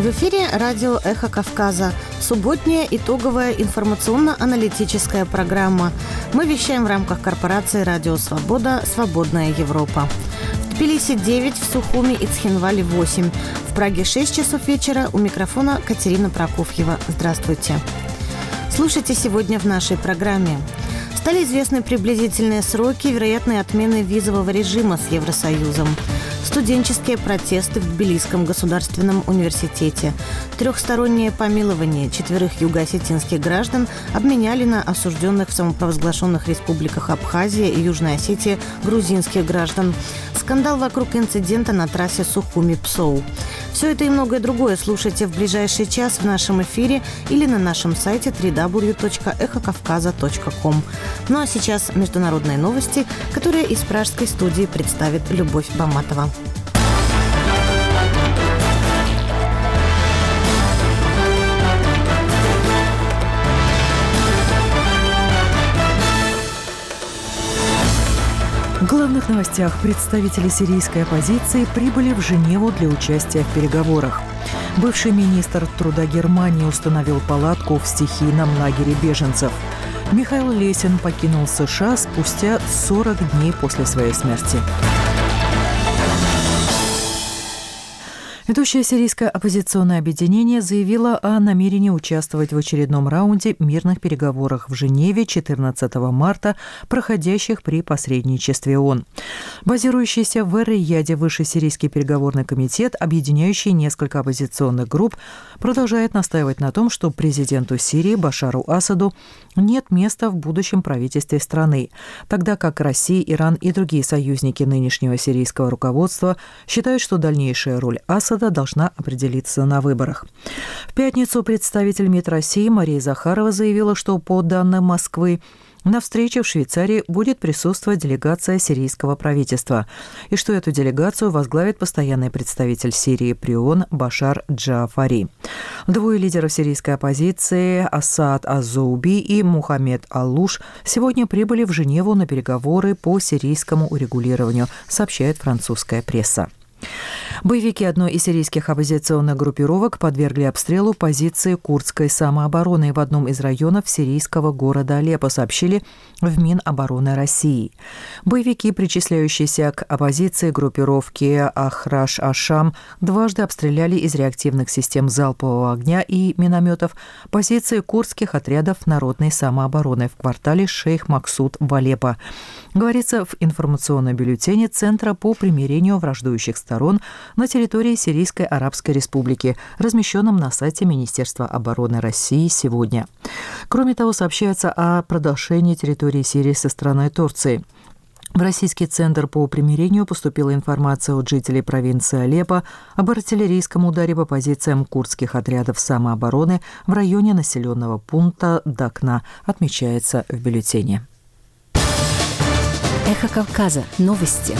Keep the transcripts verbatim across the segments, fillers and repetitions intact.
В эфире радио «Эхо Кавказа». Субботняя итоговая информационно-аналитическая программа. Мы вещаем в рамках корпорации «Радио Свобода. Свободная Европа». В Тбилиси девять, в Сухуми и Цхинвале восемь. В Праге шесть часов вечера. У микрофона Катерина Прокофьева. Здравствуйте. Слушайте сегодня в нашей программе. Стали известны приблизительные сроки вероятной отмены визового режима с Евросоюзом. Студенческие протесты в Тбилисском государственном университете. Трехстороннее помилование четверых юго-осетинских граждан обменяли на осужденных в самопровозглашенных республиках Абхазия и Южная Осетия грузинских граждан. Скандал вокруг инцидента на трассе Сухуми-Псоу. Все это и многое другое слушайте в ближайший час в нашем эфире или на нашем сайте дабл ю дабл ю дабл ю точка эхо кавказа точка ком. Ну а сейчас международные новости, которые из пражской студии представит Любовь Баматова. В главных новостях представители сирийской оппозиции прибыли в Женеву для участия в переговорах. Бывший министр труда Германии установил палатку в стихийном лагере беженцев. Михаил Лесин покинул США спустя сорок дней после своей смерти. Ведущее сирийское оппозиционное объединение заявило о намерении участвовать в очередном раунде мирных переговоров в Женеве четырнадцатого марта, проходящих при посредничестве ООН. Базирующийся в Эр-Рияде Высший сирийский переговорный комитет, объединяющий несколько оппозиционных групп, продолжает настаивать на том, что президенту Сирии Башару Асаду нет места в будущем правительстве страны, тогда как Россия, Иран и другие союзники нынешнего сирийского руководства считают, что дальнейшая роль Асада должна определиться на выборах. В пятницу представитель МИД России Мария Захарова заявила, что по данным Москвы на встрече в Швейцарии будет присутствовать делегация сирийского правительства, и что эту делегацию возглавит постоянный представитель Сирии при ООН Башар Джаафари. Двое лидеров сирийской оппозиции Асад Азоуби и Мухаммед Аллуш сегодня прибыли в Женеву на переговоры по сирийскому урегулированию, сообщает французская пресса. Боевики одной из сирийских оппозиционных группировок подвергли обстрелу позиции курдской самообороны в одном из районов сирийского города Алеппо, сообщили в Минобороны России. Боевики, причисляющиеся к оппозиции группировки Ахраш-Ашам, дважды обстреляли из реактивных систем залпового огня и минометов позиции курдских отрядов народной самообороны в квартале Шейх Максуд в Алеппо. Говорится в информационном бюллетене Центра по примирению враждующих сторон на территории Сирийской Арабской Республики, размещенном на сайте Министерства обороны России сегодня. Кроме того, сообщается о продолжении территории Сирии со стороны Турции. В Российский центр по примирению поступила информация от жителей провинции Алеппо об артиллерийском ударе по позициям курдских отрядов самообороны в районе населенного пункта Дакна, отмечается в бюллетене. Эхо Кавказа. Новости.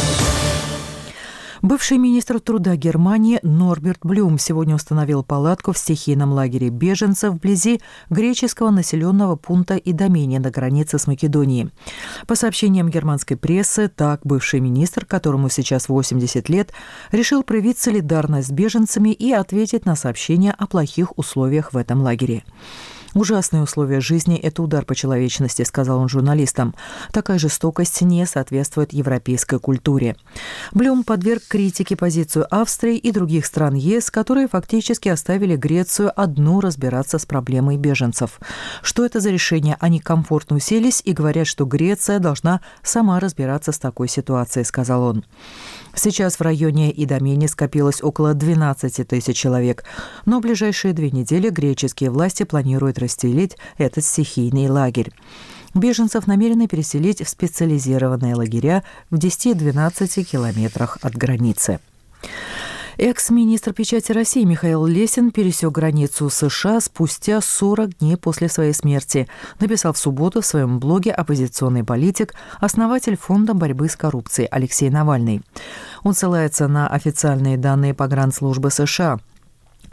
Бывший министр труда Германии Норберт Блюм сегодня установил палатку в стихийном лагере беженцев вблизи греческого населенного пункта Идомени на границе с Македонией. По сообщениям германской прессы, так бывший министр, которому сейчас восемьдесят лет, решил проявить солидарность с беженцами и ответить на сообщения о плохих условиях в этом лагере. «Ужасные условия жизни – это удар по человечности», – сказал он журналистам. «Такая жестокость не соответствует европейской культуре». Блюм подверг критике позицию Австрии и других стран ЕС, которые фактически оставили Грецию одну разбираться с проблемой беженцев. Что это за решение? Они комфортно уселись и говорят, что Греция должна сама разбираться с такой ситуацией, сказал он. Сейчас в районе Идомени скопилось около двенадцать тысяч человек, но в ближайшие две недели греческие власти планируют расстелить этот стихийный лагерь. Беженцев намерены переселить в специализированные лагеря в десяти-двенадцати километрах от границы. Экс-министр печати России Михаил Лесин пересек границу США спустя сорок дней после своей смерти, написал в субботу в своем блоге оппозиционный политик, основатель Фонда борьбы с коррупцией Алексей Навальный. Он ссылается на официальные данные погранслужбы США.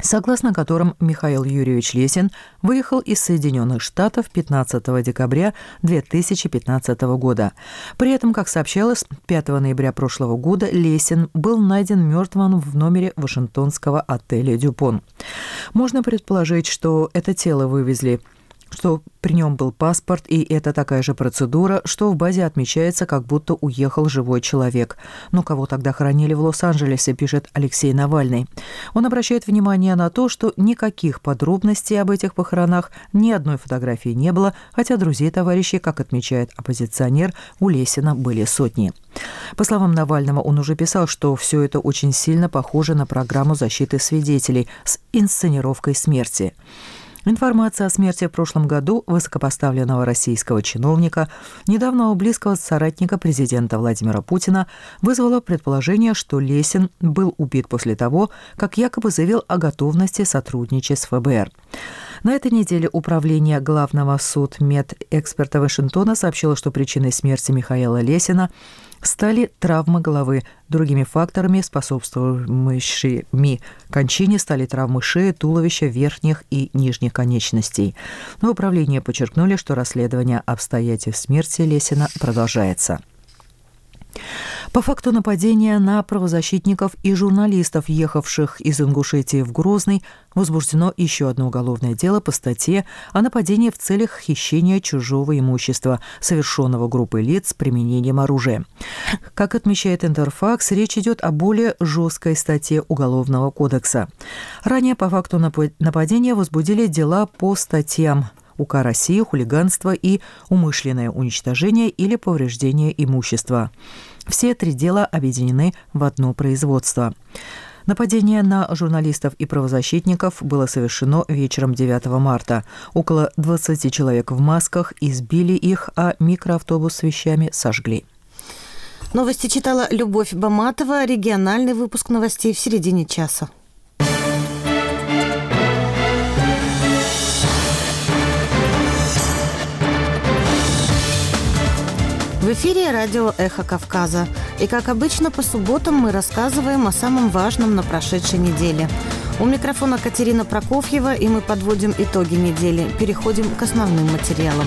согласно которым Михаил Юрьевич Лесин выехал из Соединенных Штатов пятнадцатого декабря две тысячи пятнадцатого года. При этом, как сообщалось, пятого ноября прошлого года Лесин был найден мертвым в номере вашингтонского отеля «Дюпон». Можно предположить, что это тело вывезли, что при нем был паспорт, и это такая же процедура, что в базе отмечается, как будто уехал живой человек. Но кого тогда хоронили в Лос-Анджелесе, пишет Алексей Навальный. Он обращает внимание на то, что никаких подробностей об этих похоронах, ни одной фотографии не было, хотя друзей товарищей, как отмечает оппозиционер, у Лесина были сотни. По словам Навального, он уже писал, что все это очень сильно похоже на программу защиты свидетелей с инсценировкой смерти. Информация о смерти в прошлом году высокопоставленного российского чиновника, недавнего близкого соратника президента Владимира Путина, вызвала предположение, что Лесин был убит после того, как якобы заявил о готовности сотрудничать с ФБР. На этой неделе Управление главного судмедэксперта Вашингтона сообщило, что причиной смерти Михаила Лесина стали травмы головы. Другими факторами, способствующими кончине, стали травмы шеи, туловища, верхних и нижних конечностей. Но в управлении подчеркнули, что расследование обстоятельств смерти Лесина продолжается. По факту нападения на правозащитников и журналистов, ехавших из Ингушетии в Грозный, возбуждено еще одно уголовное дело по статье о нападении в целях хищения чужого имущества, совершенного группой лиц с применением оружия. Как отмечает Интерфакс, речь идет о более жесткой статье Уголовного кодекса. Ранее по факту нападения возбудили дела по статьям УК России, хулиганство и умышленное уничтожение или повреждение имущества. Все три дела объединены в одно производство. Нападение на журналистов и правозащитников было совершено вечером девятого марта. Около двадцати человек в масках избили их, а микроавтобус с вещами сожгли. Новости читала Любовь Баматова. Региональный выпуск новостей в середине часа. В эфире радио «Эхо Кавказа». И, как обычно, по субботам мы рассказываем о самом важном на прошедшей неделе. У микрофона Катерина Прокофьева, и мы подводим итоги недели. Переходим к основным материалам.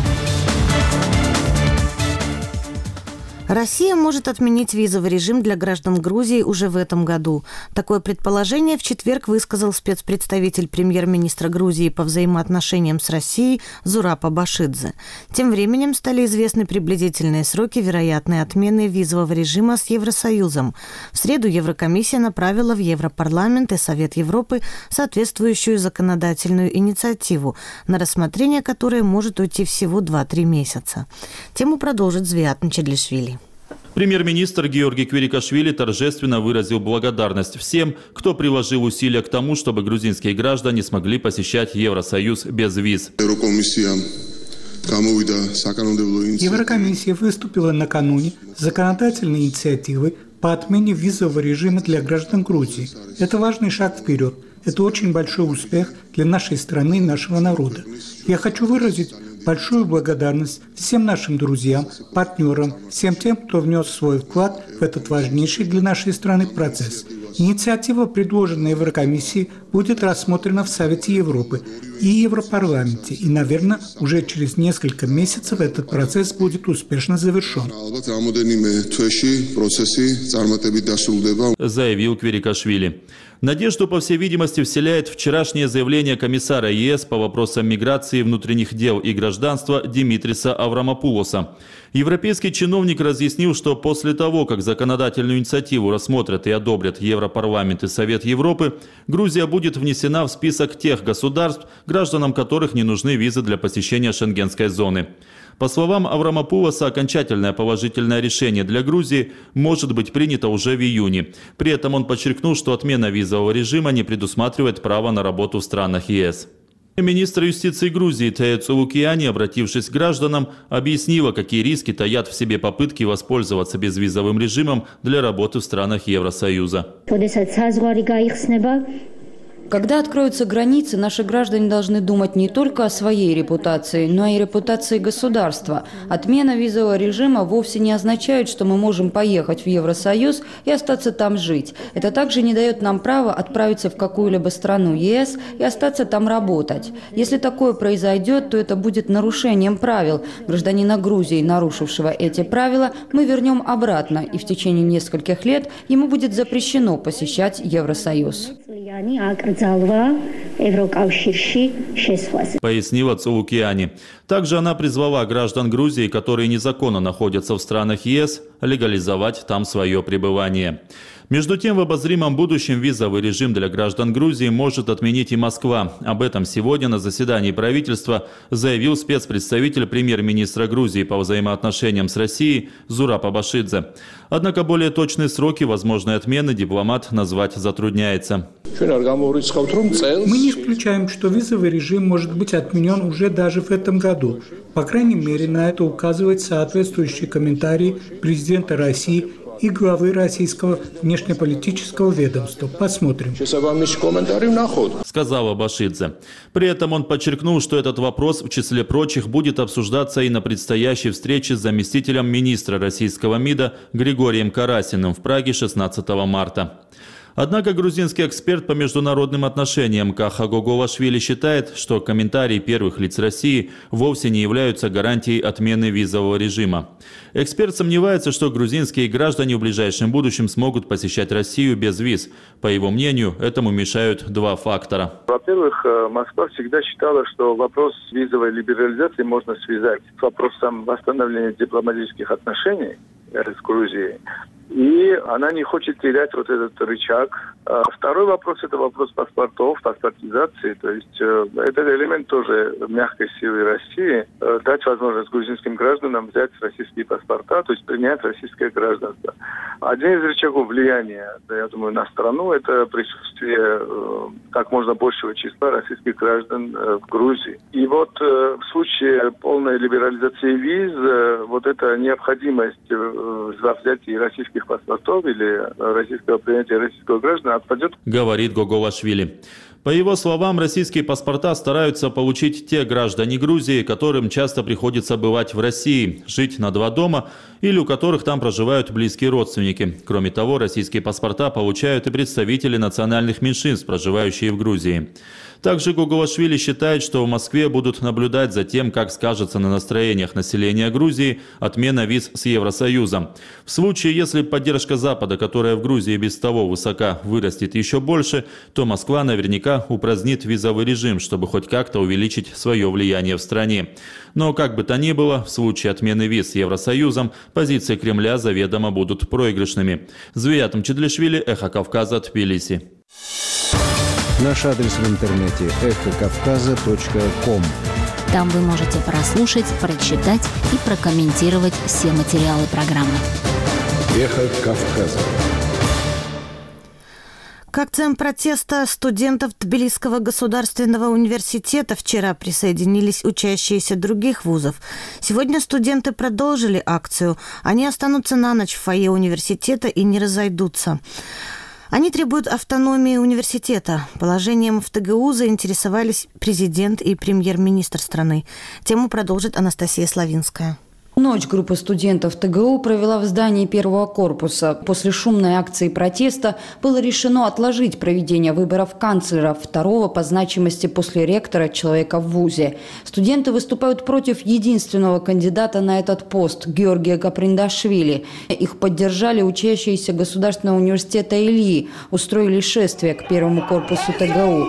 Россия может отменить визовый режим для граждан Грузии уже в этом году. Такое предположение в четверг высказал спецпредставитель премьер-министра Грузии по взаимоотношениям с Россией Зураб Абашидзе. Тем временем стали известны приблизительные сроки вероятной отмены визового режима с Евросоюзом. В среду Еврокомиссия направила в Европарламент и Совет Европы соответствующую законодательную инициативу, на рассмотрение которой может уйти всего два-три месяца. Тему продолжит Звиат Нчедлишвили. Премьер-министр Георгий Квирикашвили торжественно выразил благодарность всем, кто приложил усилия к тому, чтобы грузинские граждане смогли посещать Евросоюз без виз. Еврокомиссия выступила накануне с законодательной инициативой по отмене визового режима для граждан Грузии. Это важный шаг вперед. Это очень большой успех для нашей страны и нашего народа. Я хочу выразить большую благодарность всем нашим друзьям, партнерам, всем тем, кто внес свой вклад в этот важнейший для нашей страны процесс. Инициатива, предложенная Еврокомиссией, будет рассмотрена в Совете Европы и Европарламенте, и, наверное, уже через несколько месяцев этот процесс будет успешно завершен. Заявил Квирикашвили. Надежду, по всей видимости, вселяет вчерашнее заявление комиссара ЕС по вопросам миграции, внутренних дел и гражданства Димитриса Аврамопулоса. Европейский чиновник разъяснил, что после того, как законодательную инициативу рассмотрят и одобрят Европарламент и Совет Европы, Грузия будет внесена в список тех государств, гражданам которых не нужны визы для посещения шенгенской зоны. По словам Аврамопулоса, окончательное положительное решение для Грузии может быть принято уже в июне. При этом он подчеркнул, что отмена визового режима не предусматривает право на работу в странах ЕС. Министр юстиции Грузии Тея Цулукиани, обратившись к гражданам, объяснила, какие риски таят в себе попытки воспользоваться безвизовым режимом для работы в странах Евросоюза. Когда откроются границы, наши граждане должны думать не только о своей репутации, но и о репутации государства. Отмена визового режима вовсе не означает, что мы можем поехать в Евросоюз и остаться там жить. Это также не дает нам права отправиться в какую-либо страну ЕС и остаться там работать. Если такое произойдет, то это будет нарушением правил. Гражданина Грузии, нарушившего эти правила, мы вернем обратно, и в течение нескольких лет ему будет запрещено посещать Евросоюз. Пояснила Цулукиани. Также она призвала граждан Грузии, которые незаконно находятся в странах ЕС, легализовать там свое пребывание. Между тем, в обозримом будущем визовый режим для граждан Грузии может отменить и Москва. Об этом сегодня на заседании правительства заявил спецпредставитель премьер-министра Грузии по взаимоотношениям с Россией Зураб Абашидзе. Однако более точные сроки возможной отмены дипломат назвать затрудняется. Мы не исключаем, что визовый режим может быть отменен уже даже в этом году. По крайней мере, на это указывает соответствующий комментарий президента России и главы российского внешнеполитического ведомства. Посмотрим. Сказал Абашидзе. При этом он подчеркнул, что этот вопрос, в числе прочих, будет обсуждаться и на предстоящей встрече с заместителем министра российского МИДа Григорием Карасиным в Праге шестнадцатого марта. Однако грузинский эксперт по международным отношениям Каха Гогуашвили считает, что комментарии первых лиц России вовсе не являются гарантией отмены визового режима. Эксперт сомневается, что грузинские граждане в ближайшем будущем смогут посещать Россию без виз. По его мнению, этому мешают два фактора. Во-первых, Москва всегда считала, что вопрос визовой либерализации можно связать с вопросом восстановления дипломатических отношений с Грузией. И она не хочет терять вот этот рычаг. А второй вопрос – это вопрос паспортов, паспортизации. То есть э, этот элемент тоже мягкой силы России э, дать возможность грузинским гражданам взять российские паспорта, то есть принять российское гражданство. Один из рычагов влияния, да, я думаю, на страну – это присутствие э, как можно большего числа российских граждан э, в Грузии. И вот э, в случае полной либерализации виз, э, вот эта необходимость э, за взятие российских паспортов или российского принятия российского гражданина отпадет. Говорит Гогуашвили. По его словам, российские паспорта стараются получить те граждане Грузии, которым часто приходится бывать в России, жить на два дома или у которых там проживают близкие родственники. Кроме того, российские паспорта получают и представители национальных меньшинств, проживающие в Грузии. Также Гогуашвили считает, что в Москве будут наблюдать за тем, как скажется на настроениях населения Грузии отмена виз с Евросоюзом. В случае, если поддержка Запада, которая в Грузии без того высока, вырастет еще больше, то Москва наверняка упразднит визовый режим, чтобы хоть как-то увеличить свое влияние в стране. Но как бы то ни было, в случае отмены виз с Евросоюзом позиции Кремля заведомо будут проигрышными. Звият Мчедлишвили, Эхо Кавказа, Тбилиси. Наш адрес в интернете эхо кавказа точка ком. Там вы можете прослушать, прочитать и прокомментировать все материалы программы. Эхо Кавказа. К акциям протеста студентов Тбилисского государственного университета вчера присоединились учащиеся других вузов. Сегодня студенты продолжили акцию. Они останутся на ночь в фойе университета и не разойдутся. Они требуют автономии университета. Положением в ТГУ заинтересовались президент и премьер-министр страны. Тему продолжит Анастасия Славинская. Ночь группа студентов ТГУ провела в здании первого корпуса. После шумной акции протеста было решено отложить проведение выборов канцлера, второго по значимости после ректора человека в вузе. Студенты выступают против единственного кандидата на этот пост – Георгия Каприндашвили. Их поддержали учащиеся Государственного университета Ильи, устроили шествие к первому корпусу ТГУ.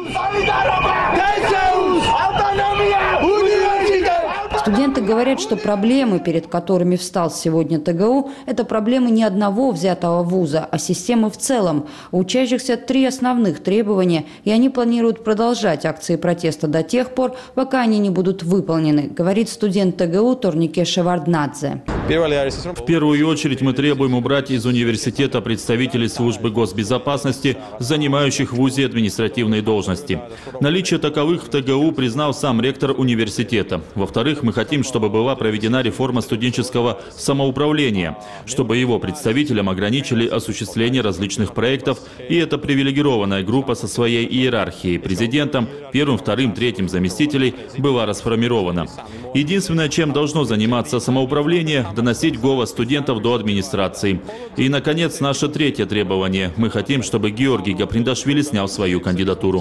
Студенты говорят, что проблемы, перед которыми встал сегодня ТГУ, это проблемы не одного взятого вуза, а системы в целом. У учащихся три основных требования, и они планируют продолжать акции протеста до тех пор, пока они не будут выполнены, говорит студент ТГУ Торнике Шеварднадзе. В первую очередь мы требуем убрать из университета представителей службы госбезопасности, занимающих в ВУЗе административные должности. Наличие таковых в ТГУ признал сам ректор университета. Во-вторых, мы хотим, чтобы была проведена реформа студенческого самоуправления, чтобы его представителям ограничили осуществление различных проектов, и эта привилегированная группа со своей иерархией, президентом, первым, вторым, третьим заместителей была расформирована. Единственное, чем должно заниматься самоуправление – доносить голос студентов до администрации. И, наконец, наше третье требование. Мы хотим, чтобы Георгий Гаприндашвили снял свою кандидатуру.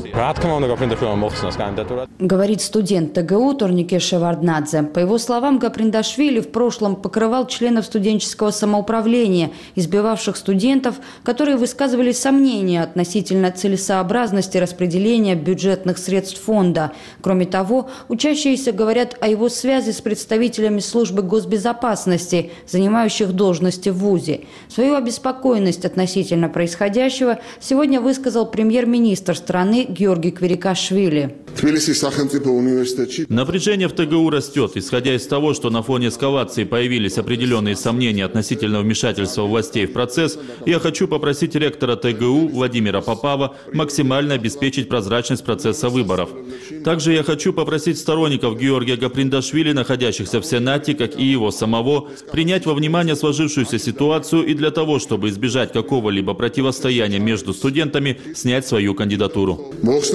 Говорит студент ТГУ Торнике Шеварднадзе. По его словам, Гаприндашвили в прошлом покрывал членов студенческого самоуправления, избивавших студентов, которые высказывали сомнения относительно целесообразности распределения бюджетных средств фонда. Кроме того, учащиеся говорят о его связи с представителями службы госбезопасности, занимающих должности в ВУЗе. Свою обеспокоенность относительно происходящего сегодня высказал премьер-министр страны Георгий Квирикашвили. Напряжение в ТГУ растет. Исходя из того, что на фоне эскалации появились определенные сомнения относительно вмешательства властей в процесс, я хочу попросить ректора ТГУ Владимира Попова максимально обеспечить прозрачность процесса выборов. Также я хочу попросить сторонников Георгия Гаприндашвили, находящихся в Сенате, как и его самого, принять во внимание сложившуюся ситуацию и для того, чтобы избежать какого-либо противостояния между студентами, снять свою кандидатуру.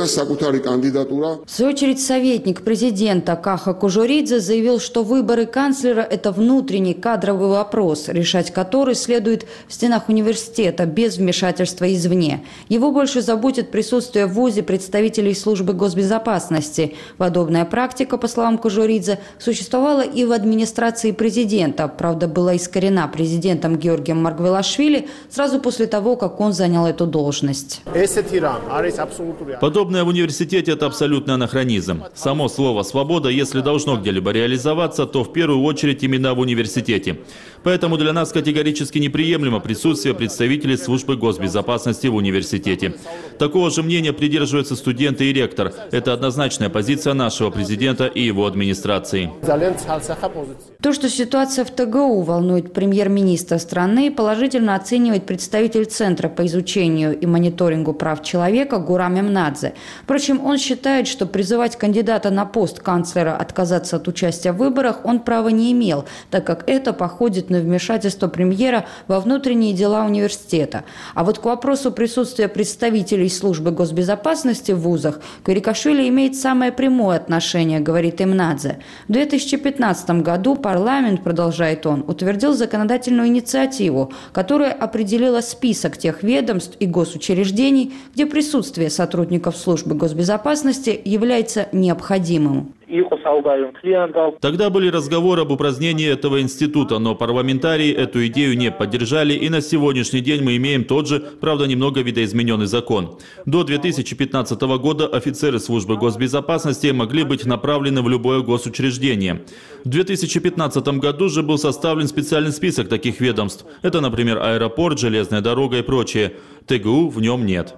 В свою очередь, советник президента Каха Кужуридзе заявил, что выборы канцлера – это внутренний кадровый вопрос, решать который следует в стенах университета без вмешательства извне. Его больше заботит присутствие в ВУЗе представителей службы госбезопасности. Подобная практика, по словам Кужуридзе, существовала и в администрации президента. Правда, была искорена президентом Георгием Маргвелашвили сразу после того, как он занял эту должность. Подобное в университете – это абсолютный анахронизм. Само слово «свобода», если должно где-либо реализоваться, то в первую очередь именно в университете. Поэтому для нас категорически неприемлемо присутствие представителей службы госбезопасности в университете. Такого же мнения придерживаются студенты и ректор. Это однозначная позиция нашего президента и его администрации. То, что ситуация в ТГУ волнует премьер-министра страны, положительно оценивает представитель Центра по изучению и мониторингу прав человека Гурам Эмнадзе. Впрочем, он считает, что призывать кандидата на пост канцлера отказаться от участия в выборах он права не имел, так как это походит на вмешательство премьера во внутренние дела университета. А вот к вопросу присутствия представителей службы госбезопасности в вузах Квирикашвили имеет самое прямое отношение, говорит Эмнадзе. В две тысячи пятнадцатом году парламент, продолжает он, утвердил законодательную инициативу, которая определила список тех ведомств и госучреждений, где присутствие сотрудников службы госбезопасности является необходимым. Тогда были разговоры об упразднении этого института, но парламентарии эту идею не поддержали, и на сегодняшний день мы имеем тот же, правда, немного видоизмененный закон. До две тысячи пятнадцатого года офицеры службы госбезопасности могли быть направлены в любое госучреждение. В две тысячи пятнадцатом году же был составлен специальный список таких ведомств. Это, например, аэропорт, железная дорога и прочее. ТГУ в нем нет.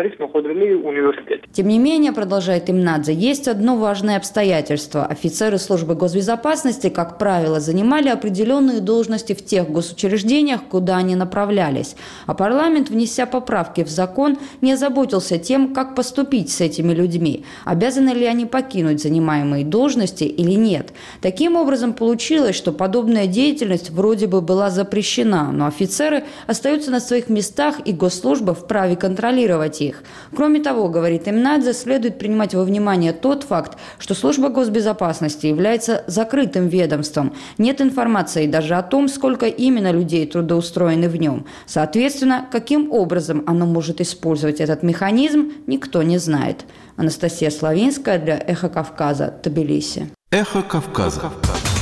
Тем не менее, продолжает Эмнадзе, есть одно важное обстоятельство. Офицеры службы госбезопасности, как правило, занимали определенные должности в тех госучреждениях, куда они направлялись. А парламент, внеся поправки в закон, не озаботился тем, как поступить с этими людьми. Обязаны ли они покинуть занимаемые должности или нет. Таким образом, получилось, что подобная деятельность вроде бы была запрещена, но офицеры остаются на своих местах, и госслужба вправе контролировать их. Кроме того, говорит Эмнадзе, следует принимать во внимание тот факт, что служба госбезопасности является закрытым ведомством. Нет информации даже о том, сколько именно людей трудоустроены в нем. Соответственно, каким образом оно может использовать этот механизм, никто не знает. Анастасия Славинская для «Эхо Кавказа», Тбилиси. «Эхо Кавказа».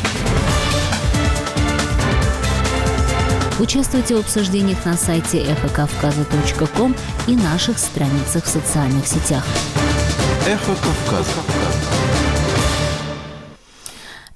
Участвуйте в обсуждениях на сайте эхо кавказа точка ком и наших страницах в социальных сетях. «Эхо Кавказа».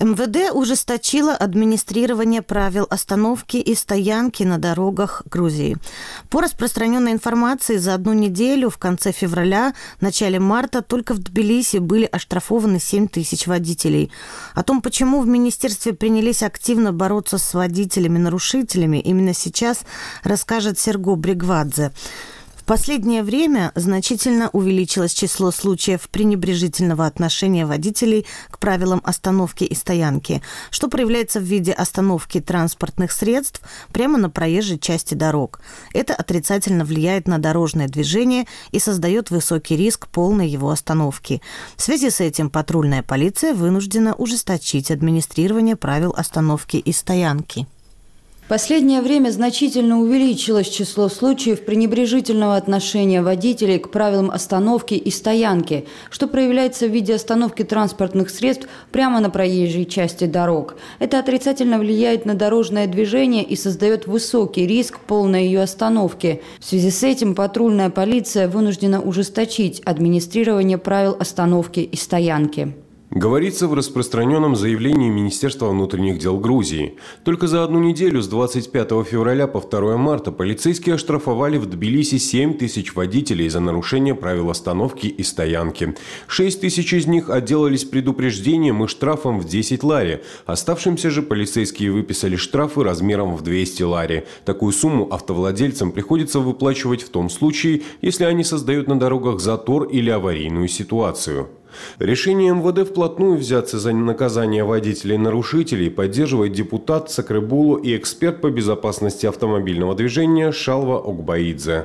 эм вэ дэ ужесточило администрирование правил остановки и стоянки на дорогах Грузии. По распространенной информации, за одну неделю в конце февраля, начале марта только в Тбилиси были оштрафованы семь тысяч водителей. О том, почему в министерстве принялись активно бороться с водителями-нарушителями, именно сейчас расскажет Серго Бригвадзе. В последнее время значительно увеличилось число случаев пренебрежительного отношения водителей к правилам остановки и стоянки, что проявляется в виде остановки транспортных средств прямо на проезжей части дорог. Это отрицательно влияет на дорожное движение и создает высокий риск полной его остановки. В связи с этим патрульная полиция вынуждена ужесточить администрирование правил остановки и стоянки. В последнее время значительно увеличилось число случаев пренебрежительного отношения водителей к правилам остановки и стоянки, что проявляется в виде остановки транспортных средств прямо на проезжей части дорог. Это отрицательно влияет на дорожное движение и создает высокий риск полной ее остановки. В связи с этим патрульная полиция вынуждена ужесточить администрирование правил остановки и стоянки. Говорится в распространенном заявлении Министерства внутренних дел Грузии. Только за одну неделю с двадцать пятого февраля по второе марта полицейские оштрафовали в Тбилиси семь тысяч водителей за нарушение правил остановки и стоянки. шесть тысяч из них отделались предупреждением и штрафом в десять лари. Оставшимся же полицейские выписали штрафы размером в двести лари. Такую сумму автовладельцам приходится выплачивать в том случае, если они создают на дорогах затор или аварийную ситуацию. Решение эм вэ дэ вплотную взяться за наказание водителей-нарушителей поддерживает депутат Сакребулу и эксперт по безопасности автомобильного движения Шалва Огбаидзе.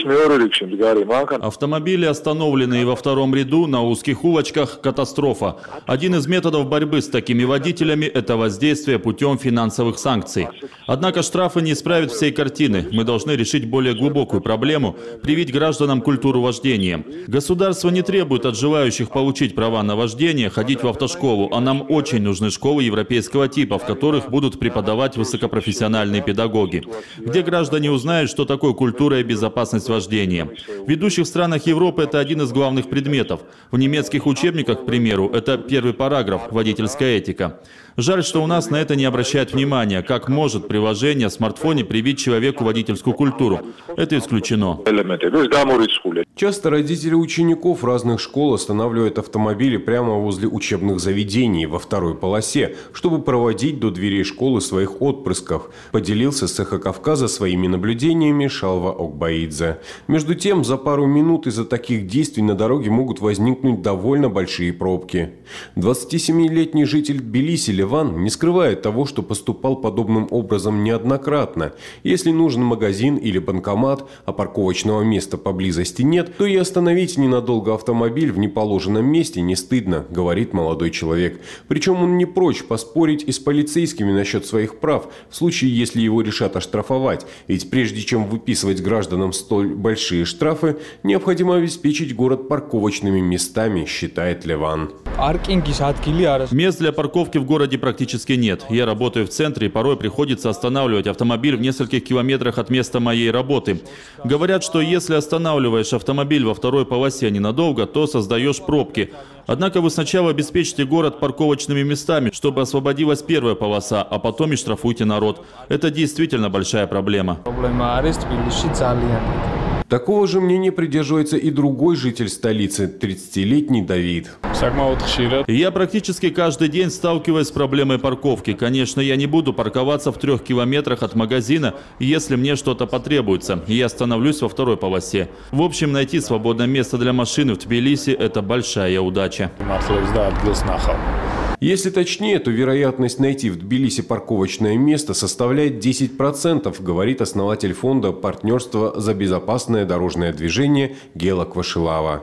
Автомобили, остановленные во втором ряду на узких улочках – катастрофа. Один из методов борьбы с такими водителями – это воздействие путем финансовых санкций. Однако штрафы не исправят всей картины. Мы должны решить более глубокую проблему – привить гражданам культуру вождения. Государство не требует от желающих получить права на вождение ходить в автошколу, а нам очень нужны школы европейского типа, в которых будут преподавать высокопрофессиональные педагоги, где граждане узнают, что такое культура и безопасность вождения. В ведущих странах Европы это один из главных предметов. В немецких учебниках, к примеру, это первый параграф «Водительская этика». Жаль, что у нас на это не обращают внимания. Как может приложение в смартфоне привить человеку водительскую культуру? Это исключено. Часто родители учеников разных школ останавливают автомобили прямо возле учебных заведений во второй полосе, чтобы проводить до дверей школы своих отпрысков, поделился с «Эхо Кавказа» своими наблюдениями Шалва Огбаидзе. Между тем, за пару минут из-за таких действий на дороге могут возникнуть довольно большие пробки. двадцатисемилетний житель Тбилиси Леван не скрывает того, что поступал подобным образом неоднократно. Если нужен магазин или банкомат, а парковочного места поблизости нет, то и остановить ненадолго автомобиль в неположенном месте не стыдно, говорит молодой человек. Причем он не прочь поспорить и с полицейскими насчет своих прав, в случае, если его решат оштрафовать. Ведь прежде чем выписывать гражданам столь большие штрафы, необходимо обеспечить город парковочными местами, считает Леван. Мест для парковки в городе практически нет. Я работаю в центре, и порой приходится останавливать автомобиль в нескольких километрах от места моей работы. Говорят, что если останавливаешь автомобиль во второй полосе ненадолго, то создаешь пробки. Однако вы сначала обеспечите город парковочными местами, чтобы освободилась первая полоса, а потом и штрафуйте народ. Это действительно большая проблема. Такого же мнения придерживается и другой житель столицы, тридцатилетний Давид. Я практически каждый день сталкиваюсь с проблемой парковки. Конечно, я не буду парковаться в трех километрах от магазина, если мне что-то потребуется. Я остановлюсь во второй полосе. В общем, найти свободное место для машины в Тбилиси – это большая удача. Если точнее, то вероятность найти в Тбилиси парковочное место составляет десять процентов, говорит основатель фонда партнерства за безопасное дорожное движение Гела Квашилава.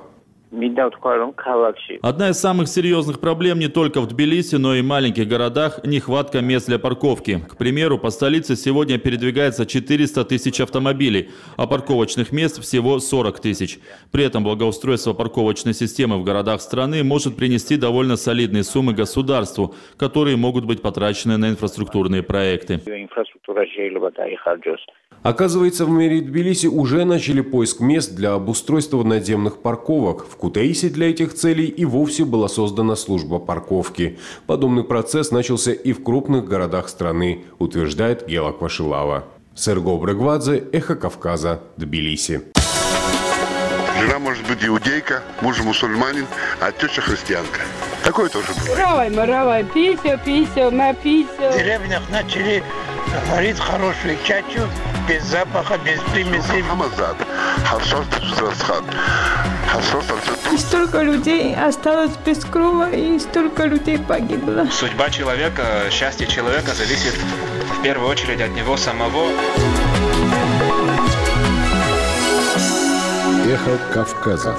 Одна из самых серьезных проблем не только в Тбилиси, но и в маленьких городах – нехватка мест для парковки. К примеру, по столице сегодня передвигается четыреста тысяч автомобилей, а парковочных мест всего сорок тысяч. При этом благоустройство парковочной системы в городах страны может принести довольно солидные суммы государству, которые могут быть потрачены на инфраструктурные проекты. Оказывается, в мэрии Тбилиси уже начали поиск мест для обустройства надземных парковок, в В Кутаиси для этих целей и вовсе была создана служба парковки. Подобный процесс начался и в крупных городах страны, утверждает Гела Квашилава. Серго Брегвадзе, Эхо Кавказа, Тбилиси. Жена может быть иудейка, муж мусульманин, а теща христианка. Такое тоже бывает. Равай, маравай, пися, пися, напися. В деревнях начали варить хорошую чачу, без запаха, без примесей. Хамазад, харшор тапстрасхан, харшор тапстрасхан. И столько людей осталось без крова, и столько людей погибло. Судьба человека, счастье человека зависит в первую очередь от него самого. Эхо Кавказа.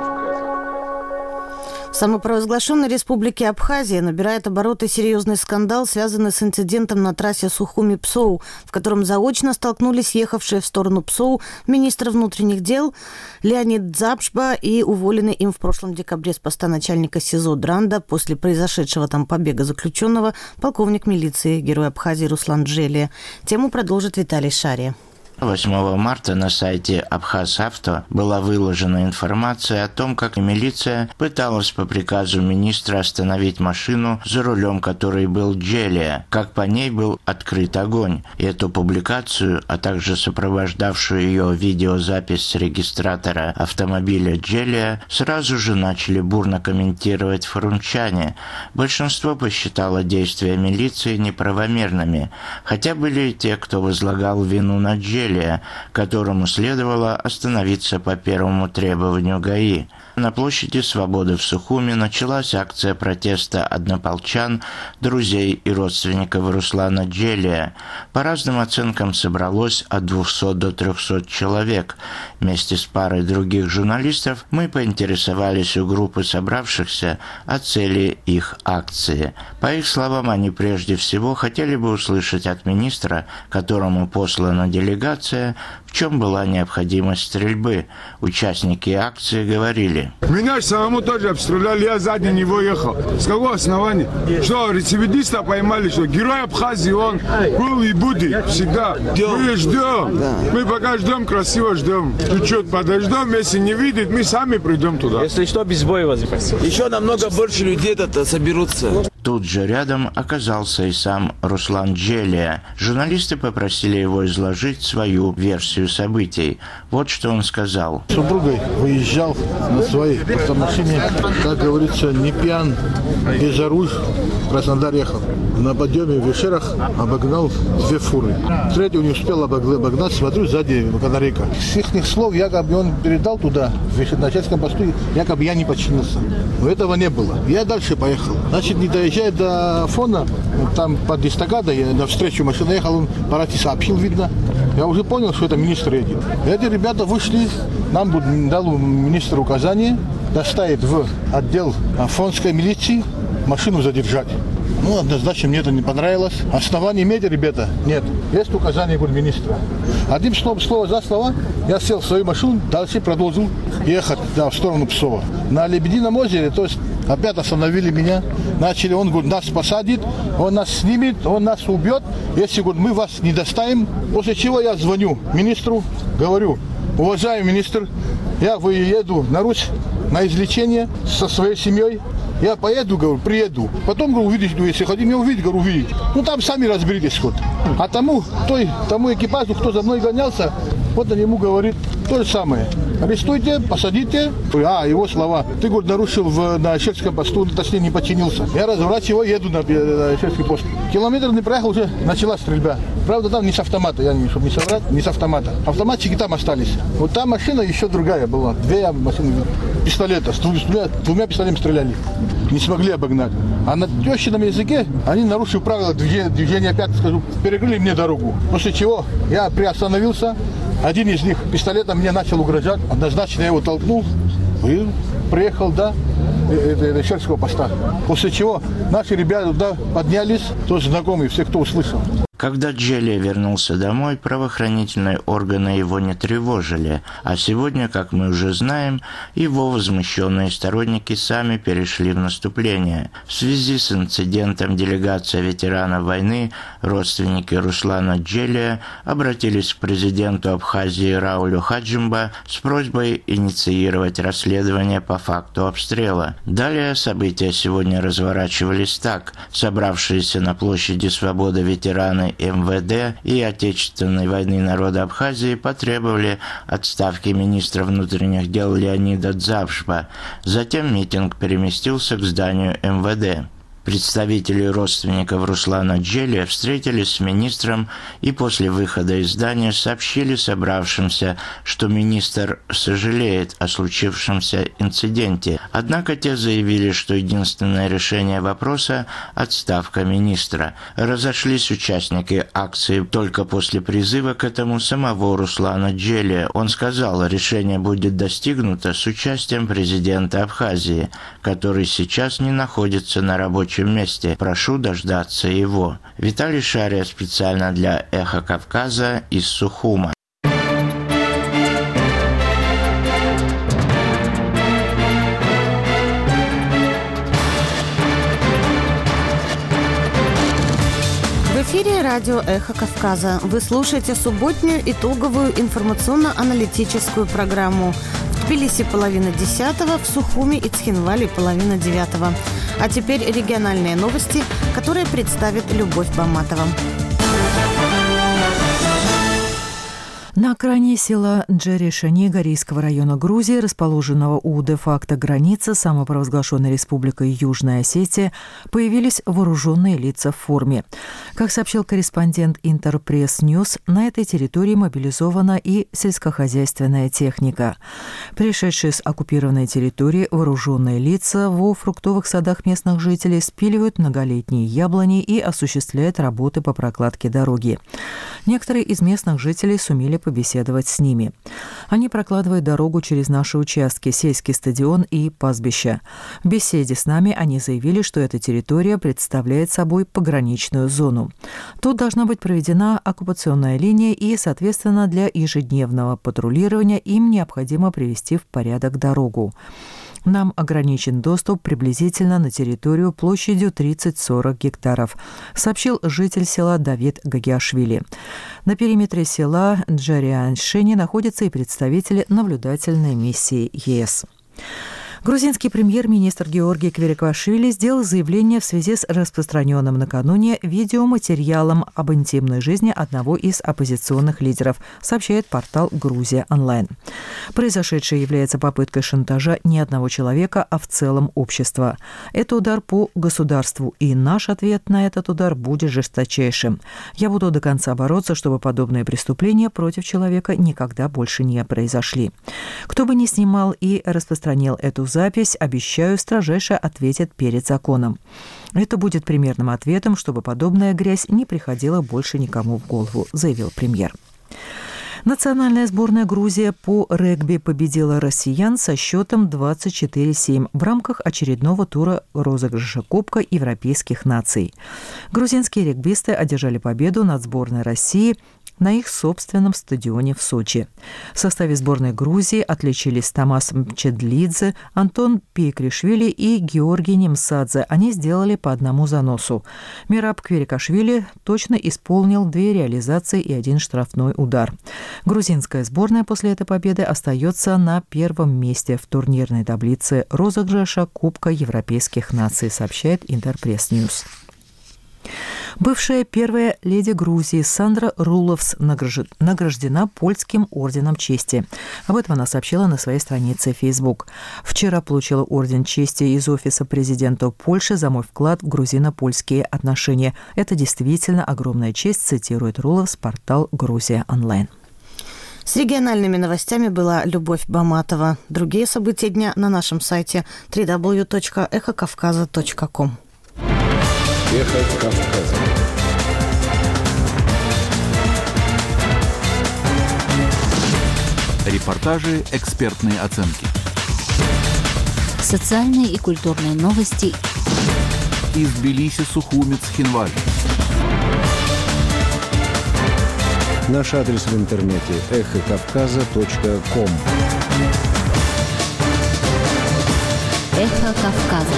В самопровозглашенной республике Абхазия набирает обороты серьезный скандал, связанный с инцидентом на трассе Сухуми-Псоу, в котором заочно столкнулись ехавшие в сторону Псоу министр внутренних дел Леонид Дзабшба и уволенный им в прошлом декабре с поста начальника СИЗО Дранда после произошедшего там побега заключенного полковник милиции, герой Абхазии Руслан Джелия. Тему продолжит Виталий Шария. восьмого марта на сайте Абхаз-Авто была выложена информация о том, как милиция пыталась по приказу министра остановить машину, за рулем которой был Джелия, как по ней был открыт огонь. И эту публикацию, а также сопровождавшую ее видеозапись с регистратора автомобиля Джелия, сразу же начали бурно комментировать форумчане. Большинство посчитало действия милиции неправомерными, хотя были и те, кто возлагал вину на Джелия, которому следовало остановиться по первому требованию ГАИ. На площади Свободы в Сухуми началась акция протеста однополчан, друзей и родственников Руслана Джелия. По разным оценкам собралось от двухсот до трехсот человек. Вместе с парой других журналистов мы поинтересовались у группы собравшихся о цели их акции. По их словам, они прежде всего хотели бы услышать от министра, которому послана делегация, в чем была необходимость стрельбы. Участники акции говорили: меня самому тоже обстреляли, я сзади него ехал. С какого основания? Что, рецидивиста поймали, что герой Абхазии, он был и будет всегда. Мы ждем, мы пока ждем, красиво ждем. Чуть-чуть подождем, если не видит, мы сами придем туда. Если что, без боя возьмем. Еще намного больше людей тут соберутся. Тут же рядом оказался и сам Руслан Джелия. Журналисты попросили его изложить свою версию событий. Вот что он сказал. С супругой выезжал на своей автомашине, как говорится, не пьян, без оружия, в Краснодар ехал. На подъеме в Вешерах обогнал две фуры. Третью не успел обогнать, смотрю, сзади канарейка. С их слов, якобы он передал туда, в начальском посту, якобы я не подчинился. Но этого не было. Я дальше поехал. Значит, не доезжая до фона, там под эстакадой, я навстречу машина ехал, он по рации сообщил, видно. Я уже понял, что это министр едет. Эти ребята вышли, нам дал министр указание доставить в отдел фонской милиции, машину задержать. Ну, однозначно мне это не понравилось. Оснований имеете, ребята? Нет. Есть указание министра. Одним словом, слово за слово, я сел в свою машину, дальше продолжил ехать, да, в сторону Псова. На Лебедином озере, то есть опять остановили меня. Начали, он говорит, нас посадит, он нас снимет, он нас убьет, если, говорит, мы вас не доставим. После чего я звоню министру, говорю: уважаемый министр, я выеду на Русь на излечение со своей семьей. Я поеду, говорю, приеду. Потом, говорю, увидите, если хотите меня увидеть, говорю, увидите. Ну, там сами разберитесь, вот. А тому, той, тому экипажу, кто за мной гонялся, вот он ему говорит то же самое. Арестуйте, посадите. А, его слова. Ты, говорит, нарушил в, на Щерском посту, точнее, не подчинился. Я разворачиваю, еду на, на Щерский пост. Километр не проехал, уже началась стрельба. Правда, там не с автомата, я не, чтобы не соврать, не с автомата. Автоматчики там остались. Вот там машина еще другая была. Две машины пистолета. С двумя, двумя пистолетами стреляли. Не смогли обогнать. А на тещином языке они, нарушив правила движения, движения опять, скажу, перекрыли мне дорогу. После чего я приостановился. Один из них пистолетом мне начал угрожать. Однозначно я его толкнул и приехал до Щерского поста. После чего наши ребята туда поднялись, тоже знакомые, все, кто услышал. Когда Джелия вернулся домой, правоохранительные органы его не тревожили, а сегодня, как мы уже знаем, его возмущенные сторонники сами перешли в наступление. В связи с инцидентом делегация ветеранов войны, родственники Руслана Джелия, обратились к президенту Абхазии Раулю Хаджимба с просьбой инициировать расследование по факту обстрела. Далее события сегодня разворачивались так. Собравшиеся на площади Свободы ветераны эм вэ дэ и Отечественной войны народа Абхазии потребовали отставки министра внутренних дел Леонида Дзавшба. Затем митинг переместился к зданию эм вэ дэ. Представители родственников Руслана Джелия встретились с министром и после выхода из здания сообщили собравшимся, что министр сожалеет о случившемся инциденте. Однако те заявили, что единственное решение вопроса – отставка министра. Разошлись участники акции только после призыва к этому самого Руслана Джелия. Он сказал, решение будет достигнуто с участием президента Абхазии, который сейчас не находится на рабочем месте. Прошу дождаться его. Виталий Шария специально для «Эхо Кавказа» из Сухума. В эфире радио «Эхо Кавказа». Вы слушаете субботнюю итоговую информационно-аналитическую программу. В Тбилиси половина десятого, в Сухуме и Цхинвале половина девятого. А теперь региональные новости, которые представит Любовь Баматова. На окраине села Джерешани Горийского района Грузии, расположенного у де-факто границы самопровозглашенной республикой Южная Осетия, появились вооруженные лица в форме. Как сообщил корреспондент Интерпресс Ньюс, на этой территории мобилизована и сельскохозяйственная техника. Пришедшие с оккупированной территории вооруженные лица во фруктовых садах местных жителей спиливают многолетние яблони и осуществляют работы по прокладке дороги. Некоторые из местных жителей сумели побеседовать с ними. Они прокладывают дорогу через наши участки, сельский стадион и пастбища. В беседе с нами они заявили, что эта территория представляет собой пограничную зону. Тут должна быть проведена оккупационная линия и, соответственно, для ежедневного патрулирования им необходимо привести в порядок дорогу. Нам ограничен доступ приблизительно на территорию площадью тридцать-сорок гектаров, сообщил житель села Давид Гагиашвили. На периметре села Джерешани находятся и представители наблюдательной миссии ЕС. Грузинский премьер-министр Георгий Кверикашвили сделал заявление в связи с распространенным накануне видеоматериалом об интимной жизни одного из оппозиционных лидеров, сообщает портал «Грузия онлайн». Произошедшее является попыткой шантажа не одного человека, а в целом общества. Это удар по государству, и наш ответ на этот удар будет жесточайшим. Я буду до конца бороться, чтобы подобные преступления против человека никогда больше не произошли. Кто бы ни снимал и распространил эту запись, обещаю, строжайше ответит перед законом. Это будет примерным ответом, чтобы подобная грязь не приходила больше никому в голову, заявил премьер. Национальная сборная Грузии по регби победила россиян со счетом двадцать четыре семь в рамках очередного тура розыгрыша Кубка европейских наций. Грузинские регбисты одержали победу над сборной России на их собственном стадионе в Сочи. В составе сборной Грузии отличились Томас Мчедлидзе, Антон Пейкришвили и Георгий Немсадзе. Они сделали по одному заносу. Мираб Кверикашвили точно исполнил две реализации и один штрафной удар. Грузинская сборная после этой победы остается на первом месте в турнирной таблице розыгрыша Кубка европейских наций, сообщает Интерпресс Ньюс. Бывшая первая леди Грузии Сандра Руловс награждена Польским орденом чести. Об этом она сообщила на своей странице в Facebook. Вчера получила орден чести из офиса президента Польши за мой вклад в грузино-польские отношения. Это действительно огромная честь, цитирует Руловс портал «Грузия онлайн». С региональными новостями была Любовь Баматова. Другие события дня на нашем сайте дабл ю дабл ю дабл ю точка эхо кавказа точка ком. Эхо Кавказа. Репортажи, экспертные оценки. Социальные и культурные новости из Тбилиси, Сухуми, Цхинвали. Наш адрес в интернете эхо кавказа точка ком. Эхо Кавказа.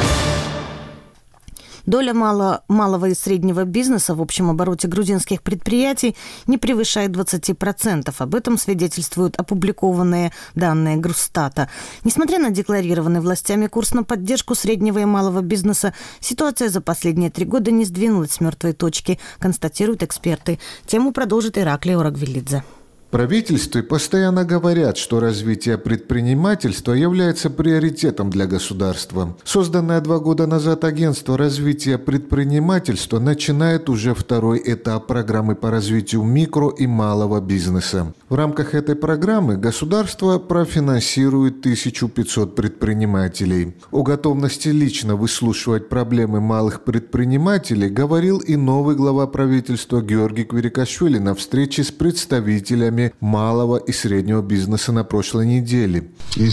Доля мало, малого и среднего бизнеса в общем обороте грузинских предприятий не превышает двадцати процентов. Об этом свидетельствуют опубликованные данные Грустата. Несмотря на декларированный властями курс на поддержку среднего и малого бизнеса, ситуация за последние три года не сдвинулась с мертвой точки, констатируют эксперты. Тему продолжит Ираклий Орагвелидзе. Правительстве постоянно говорят, что развитие предпринимательства является приоритетом для государства. Созданное два года назад агентство развития предпринимательства начинает уже второй этап программы по развитию микро и малого бизнеса. В рамках этой программы государство профинансирует тысячу пятьсот предпринимателей. О готовности лично выслушивать проблемы малых предпринимателей говорил и новый глава правительства Георгий Квирикашвили на встрече с представителями малого и среднего бизнеса на прошлой неделе.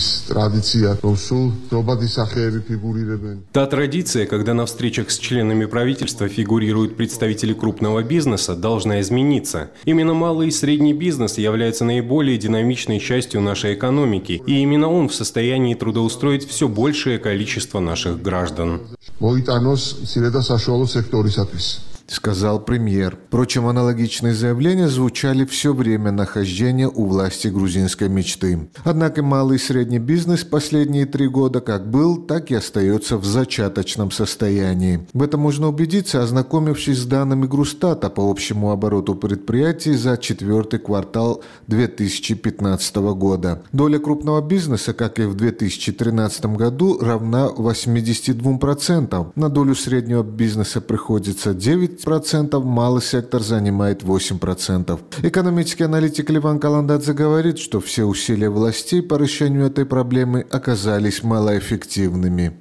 Та традиция, когда на встречах с членами правительства фигурируют представители крупного бизнеса, должна измениться. Именно малый и средний бизнес является наиболее динамичной частью нашей экономики, и именно он в состоянии трудоустроить все большее количество наших граждан. Сказал премьер. Впрочем, аналогичные заявления звучали все время нахождения у власти грузинской мечты. Однако малый и средний бизнес последние три года как был, так и остается в зачаточном состоянии. В этом можно убедиться, ознакомившись с данными Грустата по общему обороту предприятий за четвертый квартал две тысячи пятнадцатого года. Доля крупного бизнеса, как и в две тысячи тринадцатом году, равна восьмидесяти двум процентам. На долю среднего бизнеса приходится девять процентов, малый сектор занимает восемь процентов. Экономический аналитик Ливан Каландадзе говорит, что все усилия властей по решению этой проблемы оказались малоэффективными.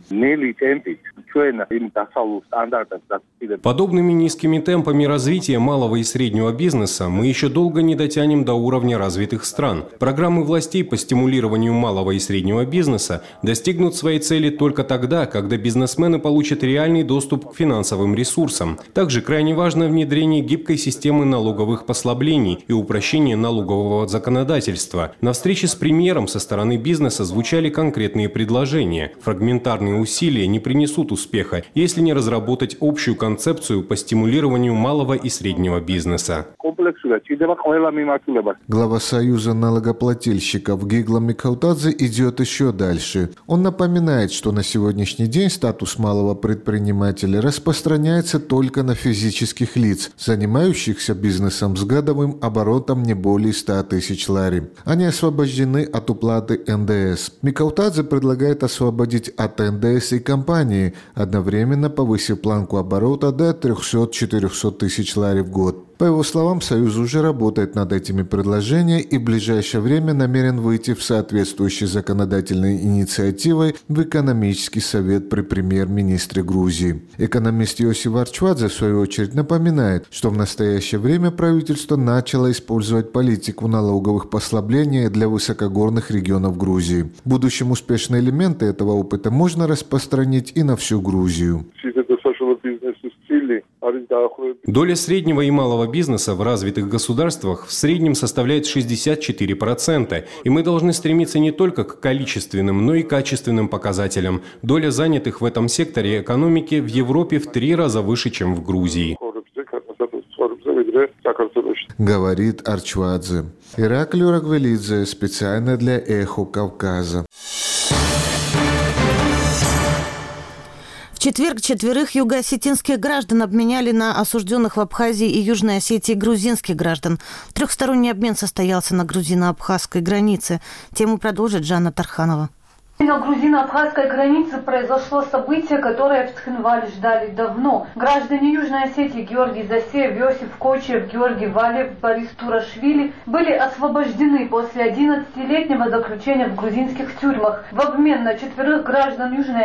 Подобными низкими темпами развития малого и среднего бизнеса мы еще долго не дотянем до уровня развитых стран. Программы властей по стимулированию малого и среднего бизнеса достигнут своей цели только тогда, когда бизнесмены получат реальный доступ к финансовым ресурсам. Также крайне важно внедрение гибкой системы налоговых послаблений и упрощение налогового законодательства. На встрече с премьером со стороны бизнеса звучали конкретные предложения. Фрагментарные усилия не принесут успеха, если не разработать общую концепцию по стимулированию малого и среднего бизнеса. Глава Союза налогоплательщиков Гигла Микаутадзе идет еще дальше. Он напоминает, что на сегодняшний день статус малого предпринимателя распространяется только на физических лиц, занимающихся бизнесом с годовым оборотом не более ста тысяч лари. Они освобождены от уплаты эн дэ эс. Микаутадзе предлагает освободить от эн дэ эс и компании, одновременно повысив планку оборота до трёхсот-четырёхсот тысяч лари в год. По его словам, Союз уже работает над этими предложениями и в ближайшее время намерен выйти в соответствующей законодательной инициативой в экономический совет при премьер-министре Грузии. Экономист Йосиф Арчвадзе, в свою очередь, напоминает, что в настоящее время правительство начало использовать политику налоговых послаблений для высокогорных регионов Грузии. В будущем успешные элементы этого опыта можно распространить и на всю Грузию. Доля среднего и малого бизнеса в развитых государствах в среднем составляет шестьдесят четыре процента, и мы должны стремиться не только к количественным, но и качественным показателям. Доля занятых в этом секторе экономики в Европе в три раза выше, чем в Грузии. Говорит Арчвадзе. Ираклий Орагвелидзе, специально для «Эхо Кавказа». В четверг четверых юго-осетинских граждан обменяли на осужденных в Абхазии и Южной Осетии грузинских граждан. Трехсторонний обмен состоялся на грузино-абхазской границе. Тему продолжит Жанна Тарханова. На грузино-абхазской границе произошло событие, которое в Цхинвале ждали давно. Граждане Южной Осетии Георгий Засеев, Иосиф Кочев, Георгий Валев, Борис Турашвили были освобождены после одиннадцатилетнего заключения в грузинских тюрьмах. В обмен на четверых граждан Южной Осетии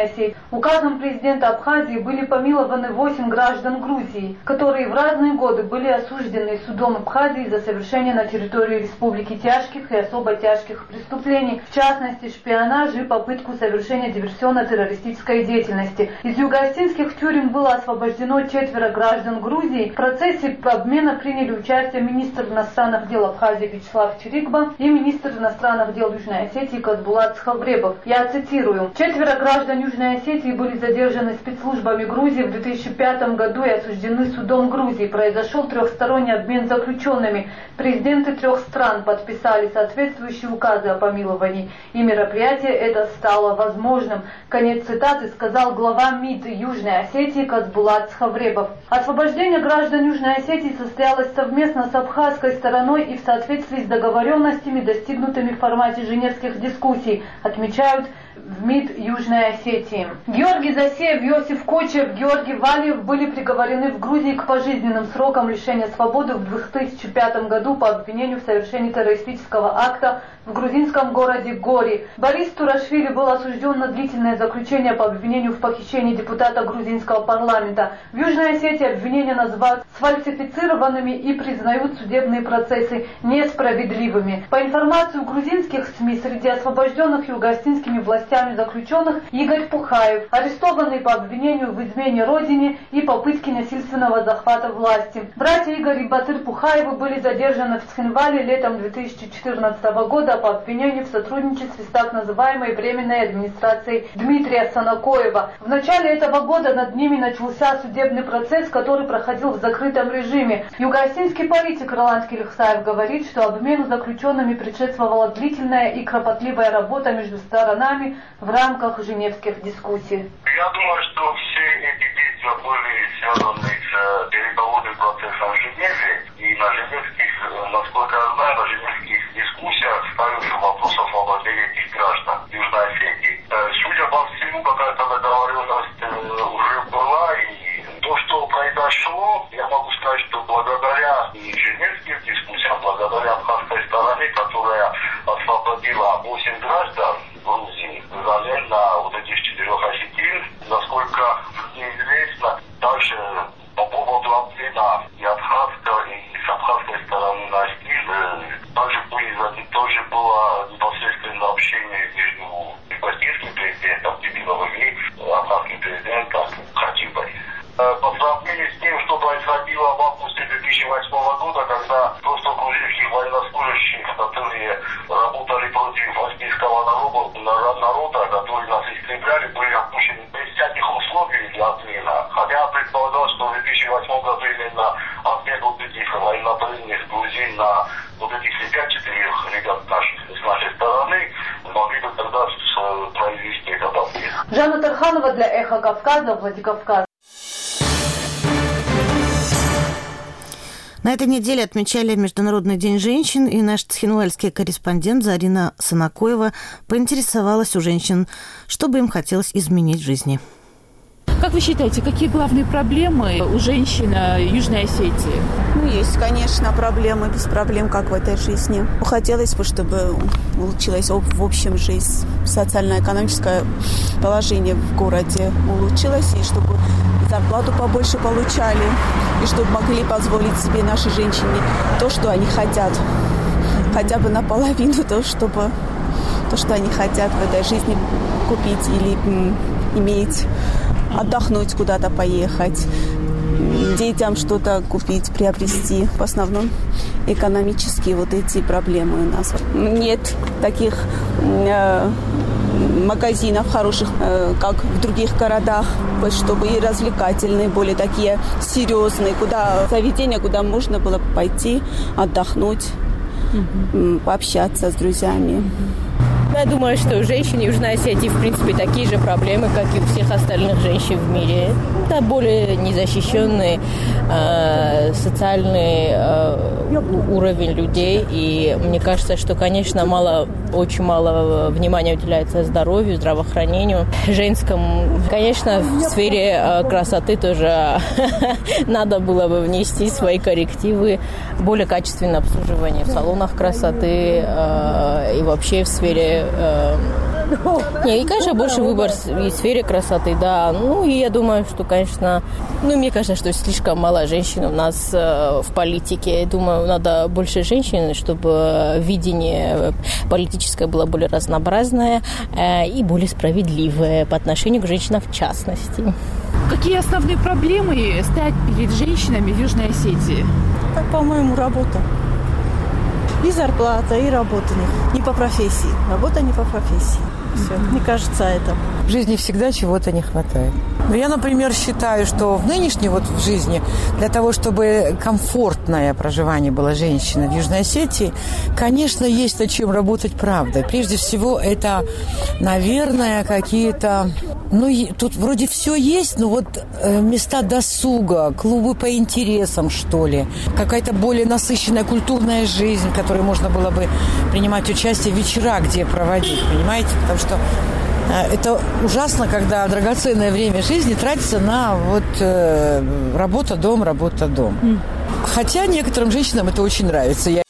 Указом президента Абхазии были помилованы восемь граждан Грузии, которые в разные годы были осуждены судом Абхазии за совершение на территории республики тяжких и особо тяжких преступлений, в частности шпионаж и попытку совершения диверсионно-террористической деятельности. Из юго-осетинских тюрем было освобождено четверо граждан Грузии. В процессе обмена приняли участие министр иностранных дел Абхазии Вячеслав Чирикба и министр иностранных дел Южной Осетии Казбулат Схавребов. Я цитирую. Четверо граждан Южной Осетии были задержаны спецслужбами Грузии в две тысячи пятом году и осуждены судом Грузии. Произошел трехсторонний обмен заключенными. Президенты трех стран подписали соответствующие указы о помиловании, и мероприятие это стало возможным. Конец цитаты сказал глава МИД Южной Осетии Казбулат Схавребов. Освобождение граждан Южной Осетии состоялось совместно с абхазской стороной и в соответствии с договоренностями, достигнутыми в формате женевских дискуссий, отмечают в МИД Южной Осетии. Георгий Засеев, Иосиф Кочев, Георгий Валиев были приговорены в Грузии к пожизненным срокам лишения свободы в две тысячи пятом году по обвинению в совершении террористического акта в грузинском городе Гори. Борис Турашвили был осужден на длительное заключение по обвинению в похищении депутата грузинского парламента. В Южной Осетии обвинения называют сфальсифицированными и признают судебные процессы несправедливыми. По информации грузинских СМИ, среди освобожденных юго-осетинскими властями заключенных Игорь Пухаев, арестованный по обвинению в измене родине и попытке насильственного захвата власти. Братья Игорь и Батыр Пухаевы были задержаны в Цхинвале летом две тысячи четырнадцатого года по обвинению в сотрудничестве с так называемой временной администрацией Дмитрия Санакоева. В начале этого года над ними начался судебный процесс, который проходил в закрытом режиме. Юго-осетинский политик Роланд Келихсаев говорит, что обмену заключенными предшествовала длительная и кропотливая работа между сторонами в рамках женевских дискуссий. Я думаю, что все эти действия были связаны с переговорным процессом в Женеве, и на женевских, насколько я знаю, на женевских дискуссиях ставился вопрос о освобождении этих граждан Южной Осетии. Судя по всему, какая-то договоренность уже была, и то, что произошло, я могу сказать, что благодаря и женевским дискуссиям, благодаря абхазской стороне, которая освободила восемь граждан Грузии взамен на вот этих четырех осетин, насколько мне известно, также по поводу обмена и абхазской, и с абхазской стороны на стиль, также, были, тоже было непосредственное общение между палестинским президентом Тибиловым и абхазским президентом Хатибой. По сравнению с тем, что происходило в августе две тысячи восьмого года, когда просто грузинских военнослужащих, которые работали против боснийского народа, народа, которые нас истребляли, были отпущены без всяких условий для отмена. Хотя я предполагал, что в две тысячи восьмом году именно отмен вот этих военнопленных грузин на вот этих ребят, четырех ребят наших, с нашей стороны, могли бы тогда произвести этот отмен. Жанна Тарханова для «Эхо Кавказа», Владикавказ. На этой неделе отмечали Международный день женщин, и наш цхинвальский корреспондент Зарина Санакоева поинтересовалась у женщин, что бы им хотелось изменить в жизни. Как вы считаете, какие главные проблемы у женщин Южной Осетии? Ну, есть, конечно, проблемы, без проблем, как в этой жизни. Хотелось бы, чтобы улучшилась в общем жизнь, социально-экономическое положение в городе улучшилось, и чтобы зарплату побольше получали, и чтобы могли позволить себе наши женщины то, что они хотят. Хотя бы наполовину то, чтобы, то, что они хотят в этой жизни купить или м, иметь, отдохнуть, куда-то поехать, детям что-то купить, приобрести. В основном экономические вот эти проблемы у нас. Нет таких э, магазинов хороших, э, как в других городах, чтобы и развлекательные, более такие серьезные, куда заведения, куда можно было пойти, отдохнуть, mm-hmm. пообщаться с друзьями. Я думаю, что у женщин Южной Осетии, в принципе, такие же проблемы, как и у всех остальных женщин в мире. Это более незащищенный э, социальный э, уровень людей. И мне кажется, что, конечно, мало, очень мало внимания уделяется здоровью, здравоохранению женскому. Конечно, в сфере э, красоты тоже надо было бы внести свои коррективы, более качественное обслуживание в салонах красоты э, и вообще в сфере Не, и, конечно, больше выбор в сфере красоты, да. Ну, и я думаю, что, конечно, ну, мне кажется, что слишком мало женщин у нас э, в политике. Я думаю, надо больше женщин, чтобы видение политическое было более разнообразное э, и более справедливое по отношению к женщинам в частности. Какие основные проблемы стоят перед женщинами в Южной Осетии? Так, по-моему, работа. И зарплата, и работа не, не по профессии. Работа не по профессии. Все. Mm-hmm. Мне кажется, это. В жизни всегда чего-то не хватает. Но я, например, считаю, что в нынешней вот в жизни для того, чтобы комфортное проживание было женщины в Южной Осетии, конечно, есть над чем работать, правда. Прежде всего, это, наверное, какие-то... Ну, тут вроде все есть, но вот э, места досуга, клубы по интересам, что ли. Какая-то более насыщенная культурная жизнь, в которой можно было бы принимать участие, вечера где проводить, понимаете? Потому что э, это ужасно, когда драгоценное время жизни тратится на вот э, работа-дом, работа-дом. Mm. Хотя некоторым женщинам это очень нравится. Я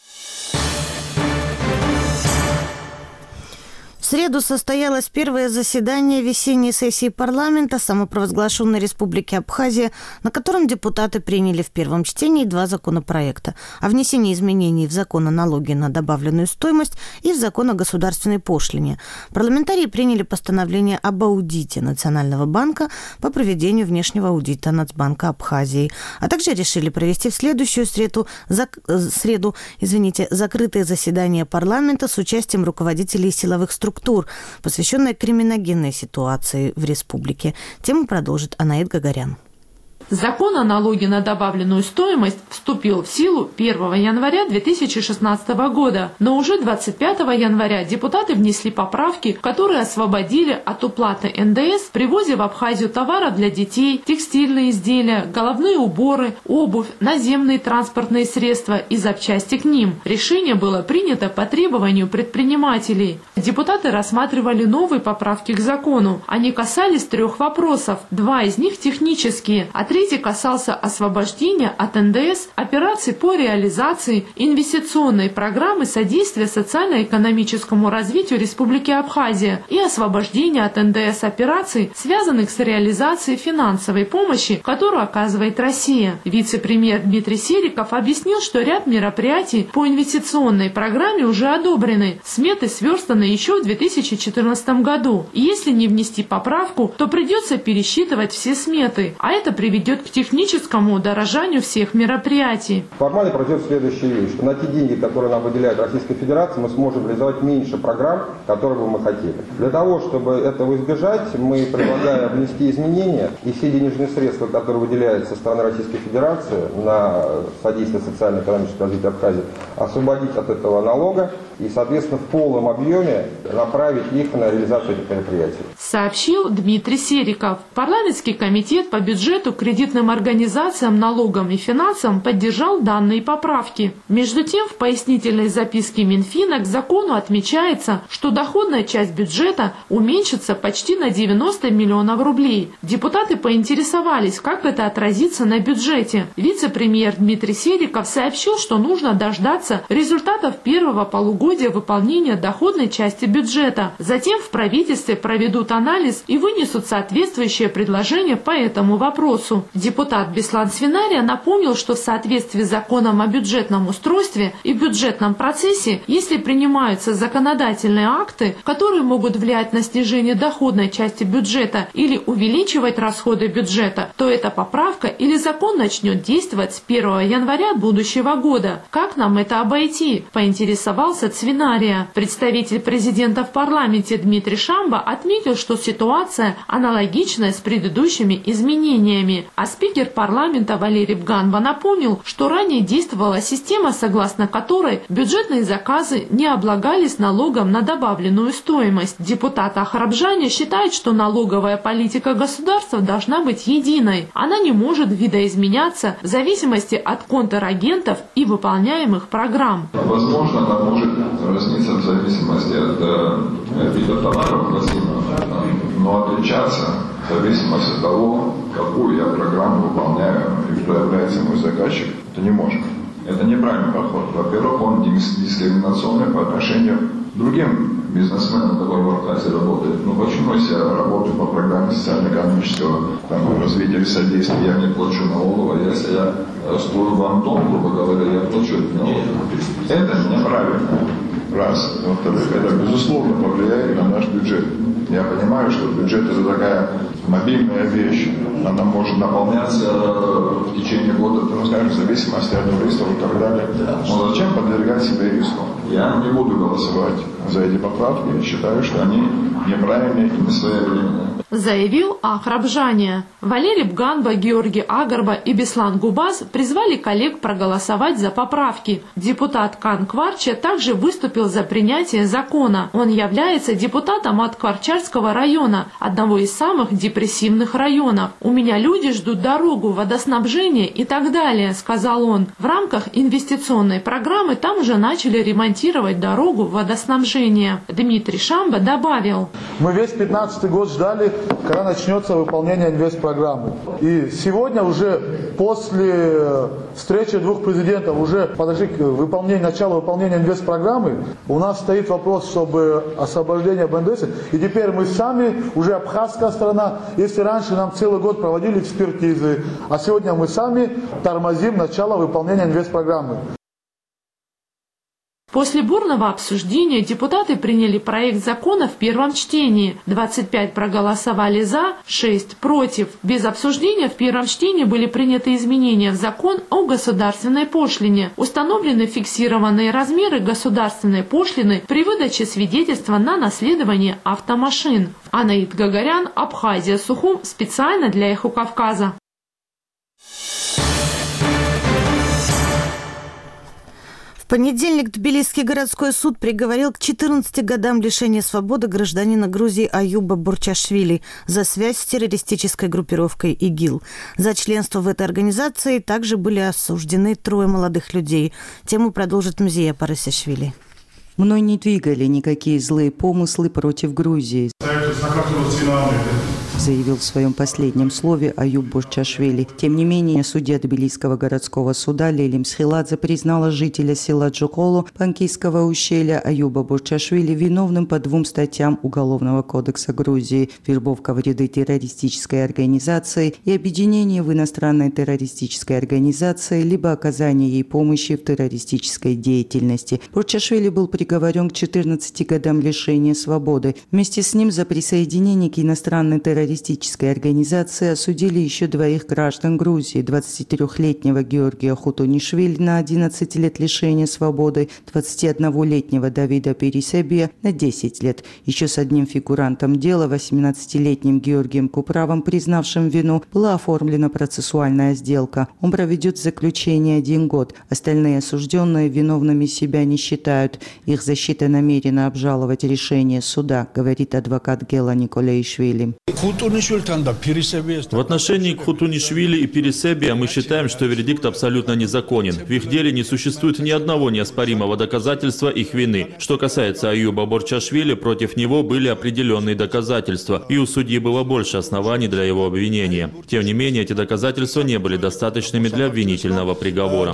В среду состоялось первое заседание весенней сессии парламента самопровозглашенной Республики Абхазия, на котором депутаты приняли в первом чтении два законопроекта о внесении изменений в закон о налоге на добавленную стоимость и в закон о государственной пошлине. Парламентарии приняли постановление об аудите Национального банка по проведению внешнего аудита Нацбанка Абхазии, а также решили провести в следующую среду, зак, среду извините, закрытое заседание парламента с участием руководителей силовых структур, посвященная криминогенной ситуации в республике. Тему продолжит Анаит Гагарян. Закон о налоге на добавленную стоимость вступил в силу первого января две тысячи шестнадцатого года, но уже двадцать пятого января депутаты внесли поправки, которые освободили от уплаты эн дэ эс при ввозе в Абхазию товара для детей, текстильные изделия, головные уборы, обувь, наземные транспортные средства и запчасти к ним. Решение было принято по требованию предпринимателей. Депутаты рассматривали новые поправки к закону. Они касались трех вопросов. Два из них технические, а третий касался освобождения от эн дэ эс операций по реализации инвестиционной программы содействия социально-экономическому развитию Республики Абхазия и освобождения от эн дэ эс операций, связанных с реализацией финансовой помощи, которую оказывает Россия. Вице-премьер Дмитрий Сериков объяснил, что ряд мероприятий по инвестиционной программе уже одобрены. Сметы сверстаны еще в две тысячи четырнадцатом году. И если не внести поправку, то придется пересчитывать все сметы, а это приведет к техническому удорожанию всех мероприятий. Формально произойдет следующая вещь, что на те деньги, которые нам выделяет Российская Федерация, мы сможем реализовать меньше программ, которые бы мы хотели. Для того, чтобы этого избежать, мы предлагаем внести изменения, и все денежные средства, которые выделяются со стороны Российской Федерации на содействие социально-экономическому развитию Абхазии, освободить от этого налога и, соответственно, в полном объеме направить их на реализацию этих мероприятий. Сообщил Дмитрий Сериков. Парламентский комитет по бюджету, кредитным организациям, налогам и финансам поддержал данные поправки. Между тем, в пояснительной записке Минфина к закону отмечается, что доходная часть бюджета уменьшится почти на девяносто миллионов рублей. Депутаты поинтересовались, как это отразится на бюджете. Вице-премьер Дмитрий Сериков сообщил, что нужно дождаться результатов первого полугодия выполнения доходной части бюджета. Затем в правительстве проведут анализ и вынесут соответствующее предложение по этому вопросу. Депутат Беслан Свинария напомнил, что в соответствии с законом о бюджетном устройстве и бюджетном процессе, если принимаются законодательные акты, которые могут влиять на снижение доходной части бюджета или увеличивать расходы бюджета, то эта поправка или закон начнет действовать с первого января будущего года. Как нам это обойти? Поинтересовался Свинария. Представитель президента в парламенте Дмитрий Шамба отметил, что ситуация аналогичная с предыдущими изменениями. А спикер парламента Валерий Бганва напомнил, что ранее действовала система, согласно которой бюджетные заказы не облагались налогом на добавленную стоимость. Депутат Ахрабжаня считает, что налоговая политика государства должна быть единой. Она не может видоизменяться в зависимости от контрагентов и выполняемых программ. Возможно, она может разниться в зависимости от э, вида товаров, но отличаться в зависимости от того, какую я программу выполняю и кто является мой заказчик, это не может. Это неправильный подход. Во-первых, он дискриминационный по отношению другим бизнесменам, которые в Абхазии работают. Ну почему, если я работаю по программе социально-экономического там, развития или содействия, я не плачу налогов, а если я строю вам дом, грубо говоря, я плачу налоги. Это неправильно. Раз. Во-вторых, это безусловно повлияет на наш бюджет. Я понимаю, что бюджет это такая мобильная вещь. Она может наполняться в течение года, ну, скажем, в зависимости от туристов и так далее. Но зачем подвергать себе риску? Я не буду голосовать за эти поправки. Я считаю, что они неправильные и несвоевременные. Заявил Ахрабжане. Валерий Бганба, Георгий Агарба и Беслан Губас призвали коллег проголосовать за поправки. Депутат Кан Кварча также выступил за принятие закона. Он является депутатом от Кварчарского района, одного из самых депрессивных районов. «У меня люди ждут дорогу, водоснабжение и так далее», — сказал он. В рамках инвестиционной программы там уже начали ремонтировать дорогу водоснабжения. Дмитрий Шамба добавил. Мы весь пятнадцатый год ждали, когда начнется выполнение инвестпрограммы. И сегодня уже после встречи двух президентов уже подошли к выполнению, началу выполнения инвестпрограммы. У нас стоит вопрос, чтобы освобождение БНДЭС. И теперь мы сами, уже абхазская страна, если раньше нам целый год проводили экспертизы, а сегодня мы сами тормозим начало выполнения инвестпрограммы. После бурного обсуждения депутаты приняли проект закона в первом чтении. двадцать пять проголосовали за, шесть против. Без обсуждения в первом чтении были приняты изменения в закон о государственной пошлине. Установлены фиксированные размеры государственной пошлины при выдаче свидетельства на наследование автомашин. Анаит Гагарян, Абхазия, Сухум, специально для Эхо Кавказа. В понедельник Тбилисский городской суд приговорил к четырнадцати годам лишения свободы гражданина Грузии Аюба Бурчашвили за связь с террористической группировкой ИГИЛ. За членство в этой организации также были осуждены трое молодых людей. Тему продолжит Мзия Парасишвили. Мной не двигали никакие злые помыслы против Грузии, заявил в своем последнем слове Аюб Бурчашвили. Тем не менее, судья Тбилисского городского суда Лелим Схиладзе признала жителя села Джоколу Панкийского ущелья Аюба Бурчашвили виновным по двум статьям Уголовного кодекса Грузии: вербовка в ряды террористической организации и объединение в иностранной террористической организации, либо оказание ей помощи в террористической деятельности. Бурчашвили был приговорен к четырнадцати годам лишения свободы. Вместе с ним за присоединение к иностранной террористической террористической организации осудили еще двоих граждан Грузии: двадцатитрёхлетнего Георгия Хутунишвили на одиннадцать лет лишения свободы, двадцатиоднолетнего Давида Пересебия на десять лет. Еще с одним фигурантом дела, восемнадцатилетним Георгием Куправом, признавшим вину, была оформлена процессуальная сделка. Он проведет в заключении один год. Остальные осужденные виновными себя не считают. Их защита намерена обжаловать решение суда, говорит адвокат Гела Николаишвили. В отношении к Хутунишвили и Пересебия мы считаем, что вердикт абсолютно незаконен. В их деле не существует ни одного неоспоримого доказательства их вины. Что касается Аюба Бурчашвили, против него были определенные доказательства, и у судьи было больше оснований для его обвинения. Тем не менее, эти доказательства не были достаточными для обвинительного приговора.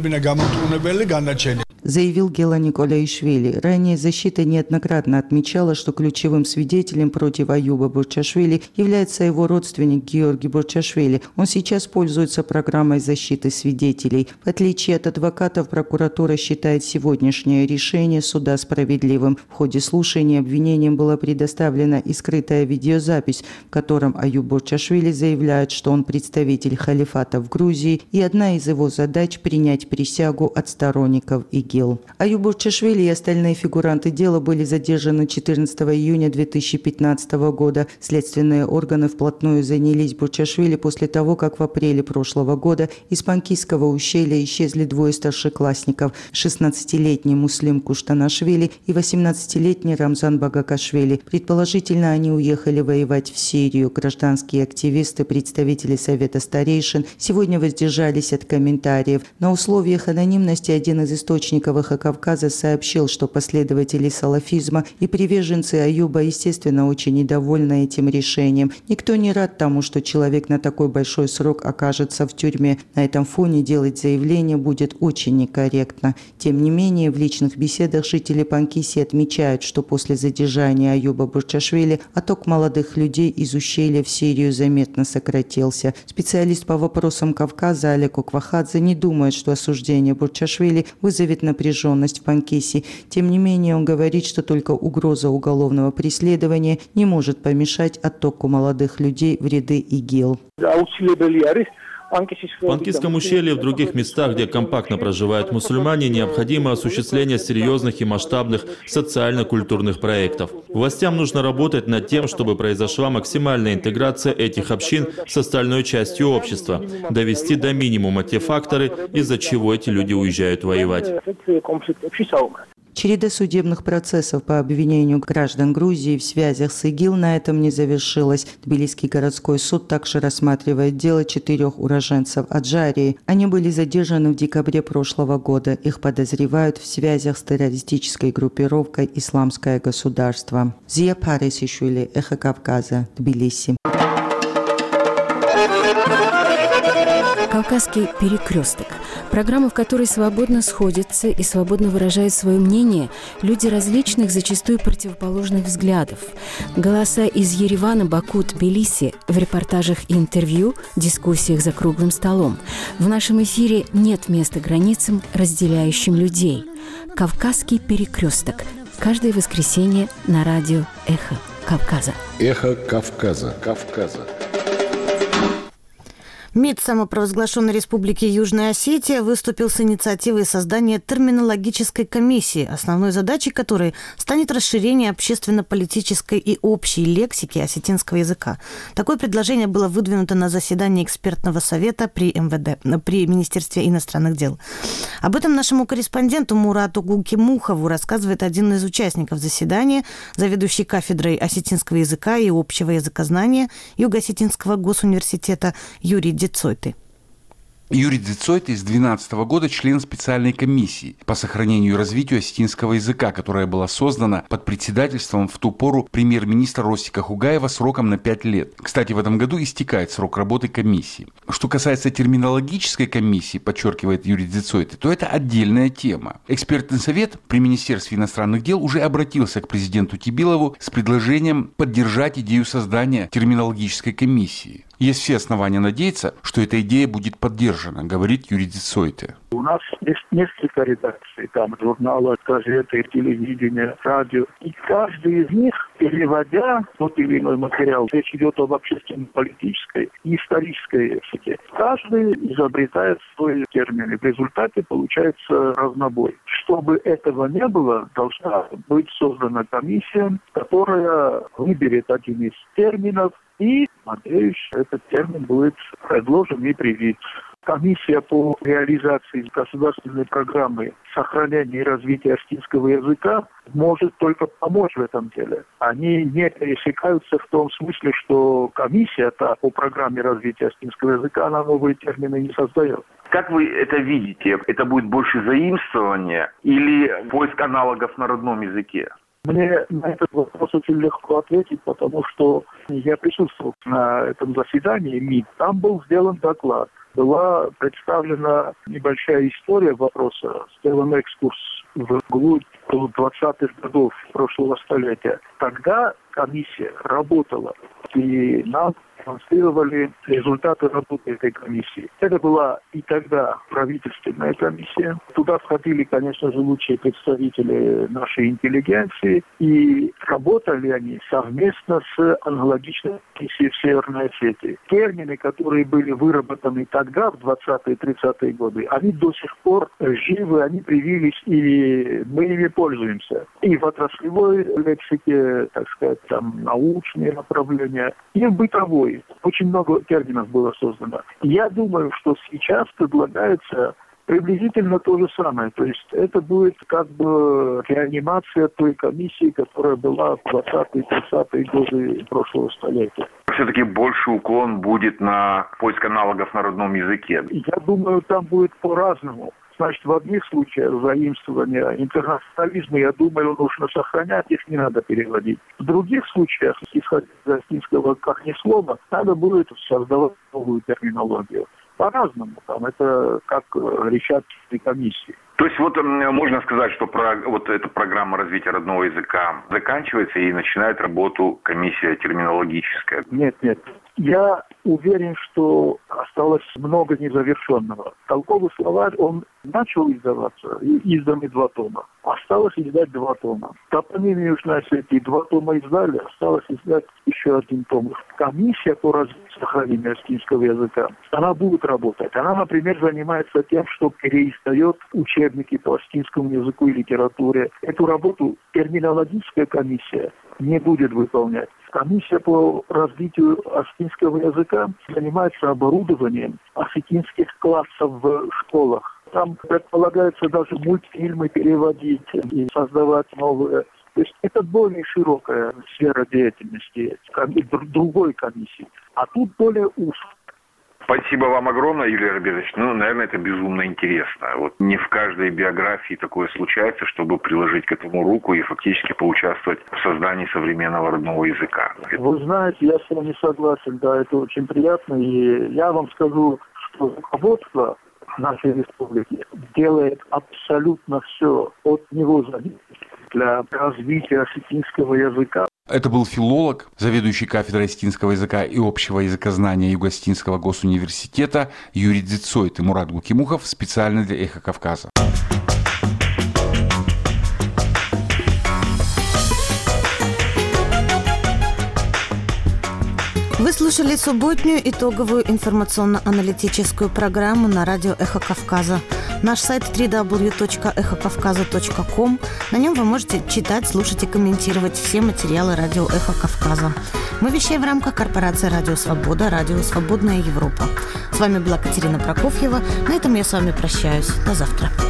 Заявил Гела Николаишвили. Ранее защита неоднократно отмечала, что ключевым свидетелем против Аюба Бурчашвили является его родственник Георгий Бурчашвили. Он сейчас пользуется программой защиты свидетелей. В отличие от адвокатов, прокуратура считает сегодняшнее решение суда справедливым. В ходе слушания обвинением была предоставлена и скрытая видеозапись, в котором Аюб Бурчашвили заявляет, что он представитель халифата в Грузии, и одна из его задач – принять присягу от сторонников ИГИЛ. Аюб Бурчашвили и остальные фигуранты дела были задержаны четырнадцатого июня две тысячи пятнадцатого года. Следственные органы вплотную занялись Бурчашвили после того, как в апреле прошлого года из Панкийского ущелья исчезли двое старшеклассников – шестнадцатилетний Муслим Куштанашвили и восемнадцатилетний Рамзан Багакашвили. Предположительно, они уехали воевать в Сирию. Гражданские активисты, представители Совета старейшин сегодня воздержались от комментариев. На условиях анонимности один из источников Республика Кавказа сообщил, что последователи салафизма и приверженцы Аюба, естественно, очень недовольны этим решением. Никто не рад тому, что человек на такой большой срок окажется в тюрьме. На этом фоне делать заявление будет очень некорректно. Тем не менее, в личных беседах жители Панкиси отмечают, что после задержания Аюба Борчашвили отток молодых людей из ущелья в Сирию заметно сократился. Специалист по вопросам Кавказа Олег Оквахадзе не думает, что осуждение Борчашвили вызовет напряженность в Панкиси. Тем не менее, он говорит, что только угроза уголовного преследования не может помешать оттоку молодых людей в ряды ИГИЛ. В Панкисском ущелье и в других местах, где компактно проживают мусульмане, необходимо осуществление серьезных и масштабных социально-культурных проектов. Властям нужно работать над тем, чтобы произошла максимальная интеграция этих общин с остальной частью общества, довести до минимума те факторы, из-за чего эти люди уезжают воевать. Череда судебных процессов по обвинению граждан Грузии в связях с ИГИЛ на этом не завершилась. Тбилисский городской суд также рассматривает дело четырех уроженцев Аджарии. Они были задержаны в декабре прошлого года. Их подозревают в связях с террористической группировкой «Исламское государство». Зия Парисишвили, Эхо Кавказа, Тбилиси. «Кавказский перекресток». Программа, в которой свободно сходятся и свободно выражают свое мнение люди различных, зачастую противоположных взглядов. Голоса из Еревана, Баку, Тбилиси в репортажах и интервью, дискуссиях за круглым столом. В нашем эфире нет места границам, разделяющим людей. «Кавказский перекресток». Каждое воскресенье на радио «Эхо Кавказа». «Эхо Кавказа». Кавказа. МИД самопровозглашенной Республики Южная Осетия выступил с инициативой создания терминологической комиссии, основной задачей которой станет расширение общественно-политической и общей лексики осетинского языка. Такое предложение было выдвинуто на заседании экспертного совета при эм вэ дэ, при Министерстве иностранных дел. Об этом нашему корреспонденту Мурату Гулкимухову рассказывает один из участников заседания, заведующий кафедрой осетинского языка и общего языкознания Юго-Осетинского госуниверситета Юрий Дицойты. Юрий Дицойты с две тысячи двенадцатого года член специальной комиссии по сохранению и развитию осетинского языка, которая была создана под председательством в ту пору премьер-министра Ростика Хугаева сроком на пять лет. Кстати, в этом году истекает срок работы комиссии. Что касается терминологической комиссии, подчеркивает Юрий Дицойты, то это отдельная тема. Экспертный совет при Министерстве иностранных дел уже обратился к президенту Тибилову с предложением поддержать идею создания терминологической комиссии. Есть все основания надеяться, что эта идея будет поддержана, говорит Юрий Дицойты. У нас есть несколько редакций, там журнала, газеты, телевидения, радио. И каждый из них, переводя тот или иной материал, речь идет об общественно-политической и исторической лексике. Каждый изобретает свои термины. В результате получается разнобой. Чтобы этого не было, должна быть создана комиссия, которая выберет один из терминов, и, надеюсь, этот термин будет предложен и привит. Комиссия по реализации государственной программы сохранения и развития осетинского языка может только помочь в этом деле. Они не пересекаются в том смысле, что комиссия-то по программе развития осетинского языка, она новые термины не создает. Как вы это видите? Это будет больше заимствования или поиск аналогов на родном языке? Мне на этот вопрос очень легко ответить, потому что я присутствовал на этом заседании МИД. Там был сделан доклад. Была представлена небольшая история вопроса, сделан экскурс вглубь двадцатых годов прошлого столетия. Тогда комиссия работала, и нам транслировали результаты работы этой комиссии. Это была и тогда правительственная комиссия. Туда входили, конечно же, лучшие представители нашей интеллигенции, и работали они совместно с аналогичной комиссией в Северной Осетии. Термины, которые были выработаны тогда, в двадцатые-тридцатые годы, они до сих пор живы, они привились, и мы ими пользуемся. И в отраслевой лексике, так сказать, там, научные направления, и в бытовой. Очень много терминов было создано. Я думаю, что сейчас предлагается приблизительно то же самое. То есть это будет как бы реанимация той комиссии, которая была в двадцатые-тридцатые годы прошлого столетия. Все-таки больше уклон будет на поиск аналогов на родном языке. Я думаю, там будет по-разному. Значит, в одних случаях заимствования интернационализма, я думаю, нужно сохранять, их не надо переводить. В других случаях, исходя из латинского как ни слова, надо будет создавать новую терминологию. По-разному. Там это как решат комиссии. То есть вот можно сказать, что про, вот эта программа развития родного языка заканчивается и начинает работу комиссия терминологическая? Нет, нет. Я уверен, что осталось много незавершенного. Толковый словарь, он начал издаваться, изданы два тома. Осталось издать два тома. Топонимы Южной Осетии два тома издали, осталось издать еще один том. Комиссия по развитию сохранения осетинского языка, она будет работать. Она, например, занимается тем, что переиздает учебники по осетинскому языку и литературе. Эту работу терминологическая комиссия не будет выполнять. Комиссия по развитию осетинского языка занимается оборудованием осетинских классов в школах. Там предполагается даже мультфильмы переводить и создавать новые. То есть это более широкая сфера деятельности другой комиссии. А тут более узкая. Спасибо вам огромное, Юлий Робертович. Ну, наверное, это безумно интересно. Вот не в каждой биографии такое случается, чтобы приложить к этому руку и фактически поучаствовать в создании современного родного языка. Вы знаете, я с вами согласен, да, это очень приятно. И я вам скажу, что руководство нашей республики делает абсолютно все от него зависит для развития осетинского языка. Это был филолог, заведующий кафедрой осетинского языка и общего языкознания Юго-Осетинского госуниверситета Юрий Дзицойт и Мурат Гукимухов специально для «Эхо Кавказа». Вы слушали субботнюю итоговую информационно-аналитическую программу на радио «Эхо Кавказа». Наш сайт дабл ю дабл ю дабл ю точка эхо кавказа точка ком. На нем вы можете читать, слушать и комментировать все материалы радио «Эхо Кавказа». Мы вещаем в рамках корпорации «Радио Свобода», «Радио Свободная Европа». С вами была Катерина Прокофьева. На этом я с вами прощаюсь. До завтра.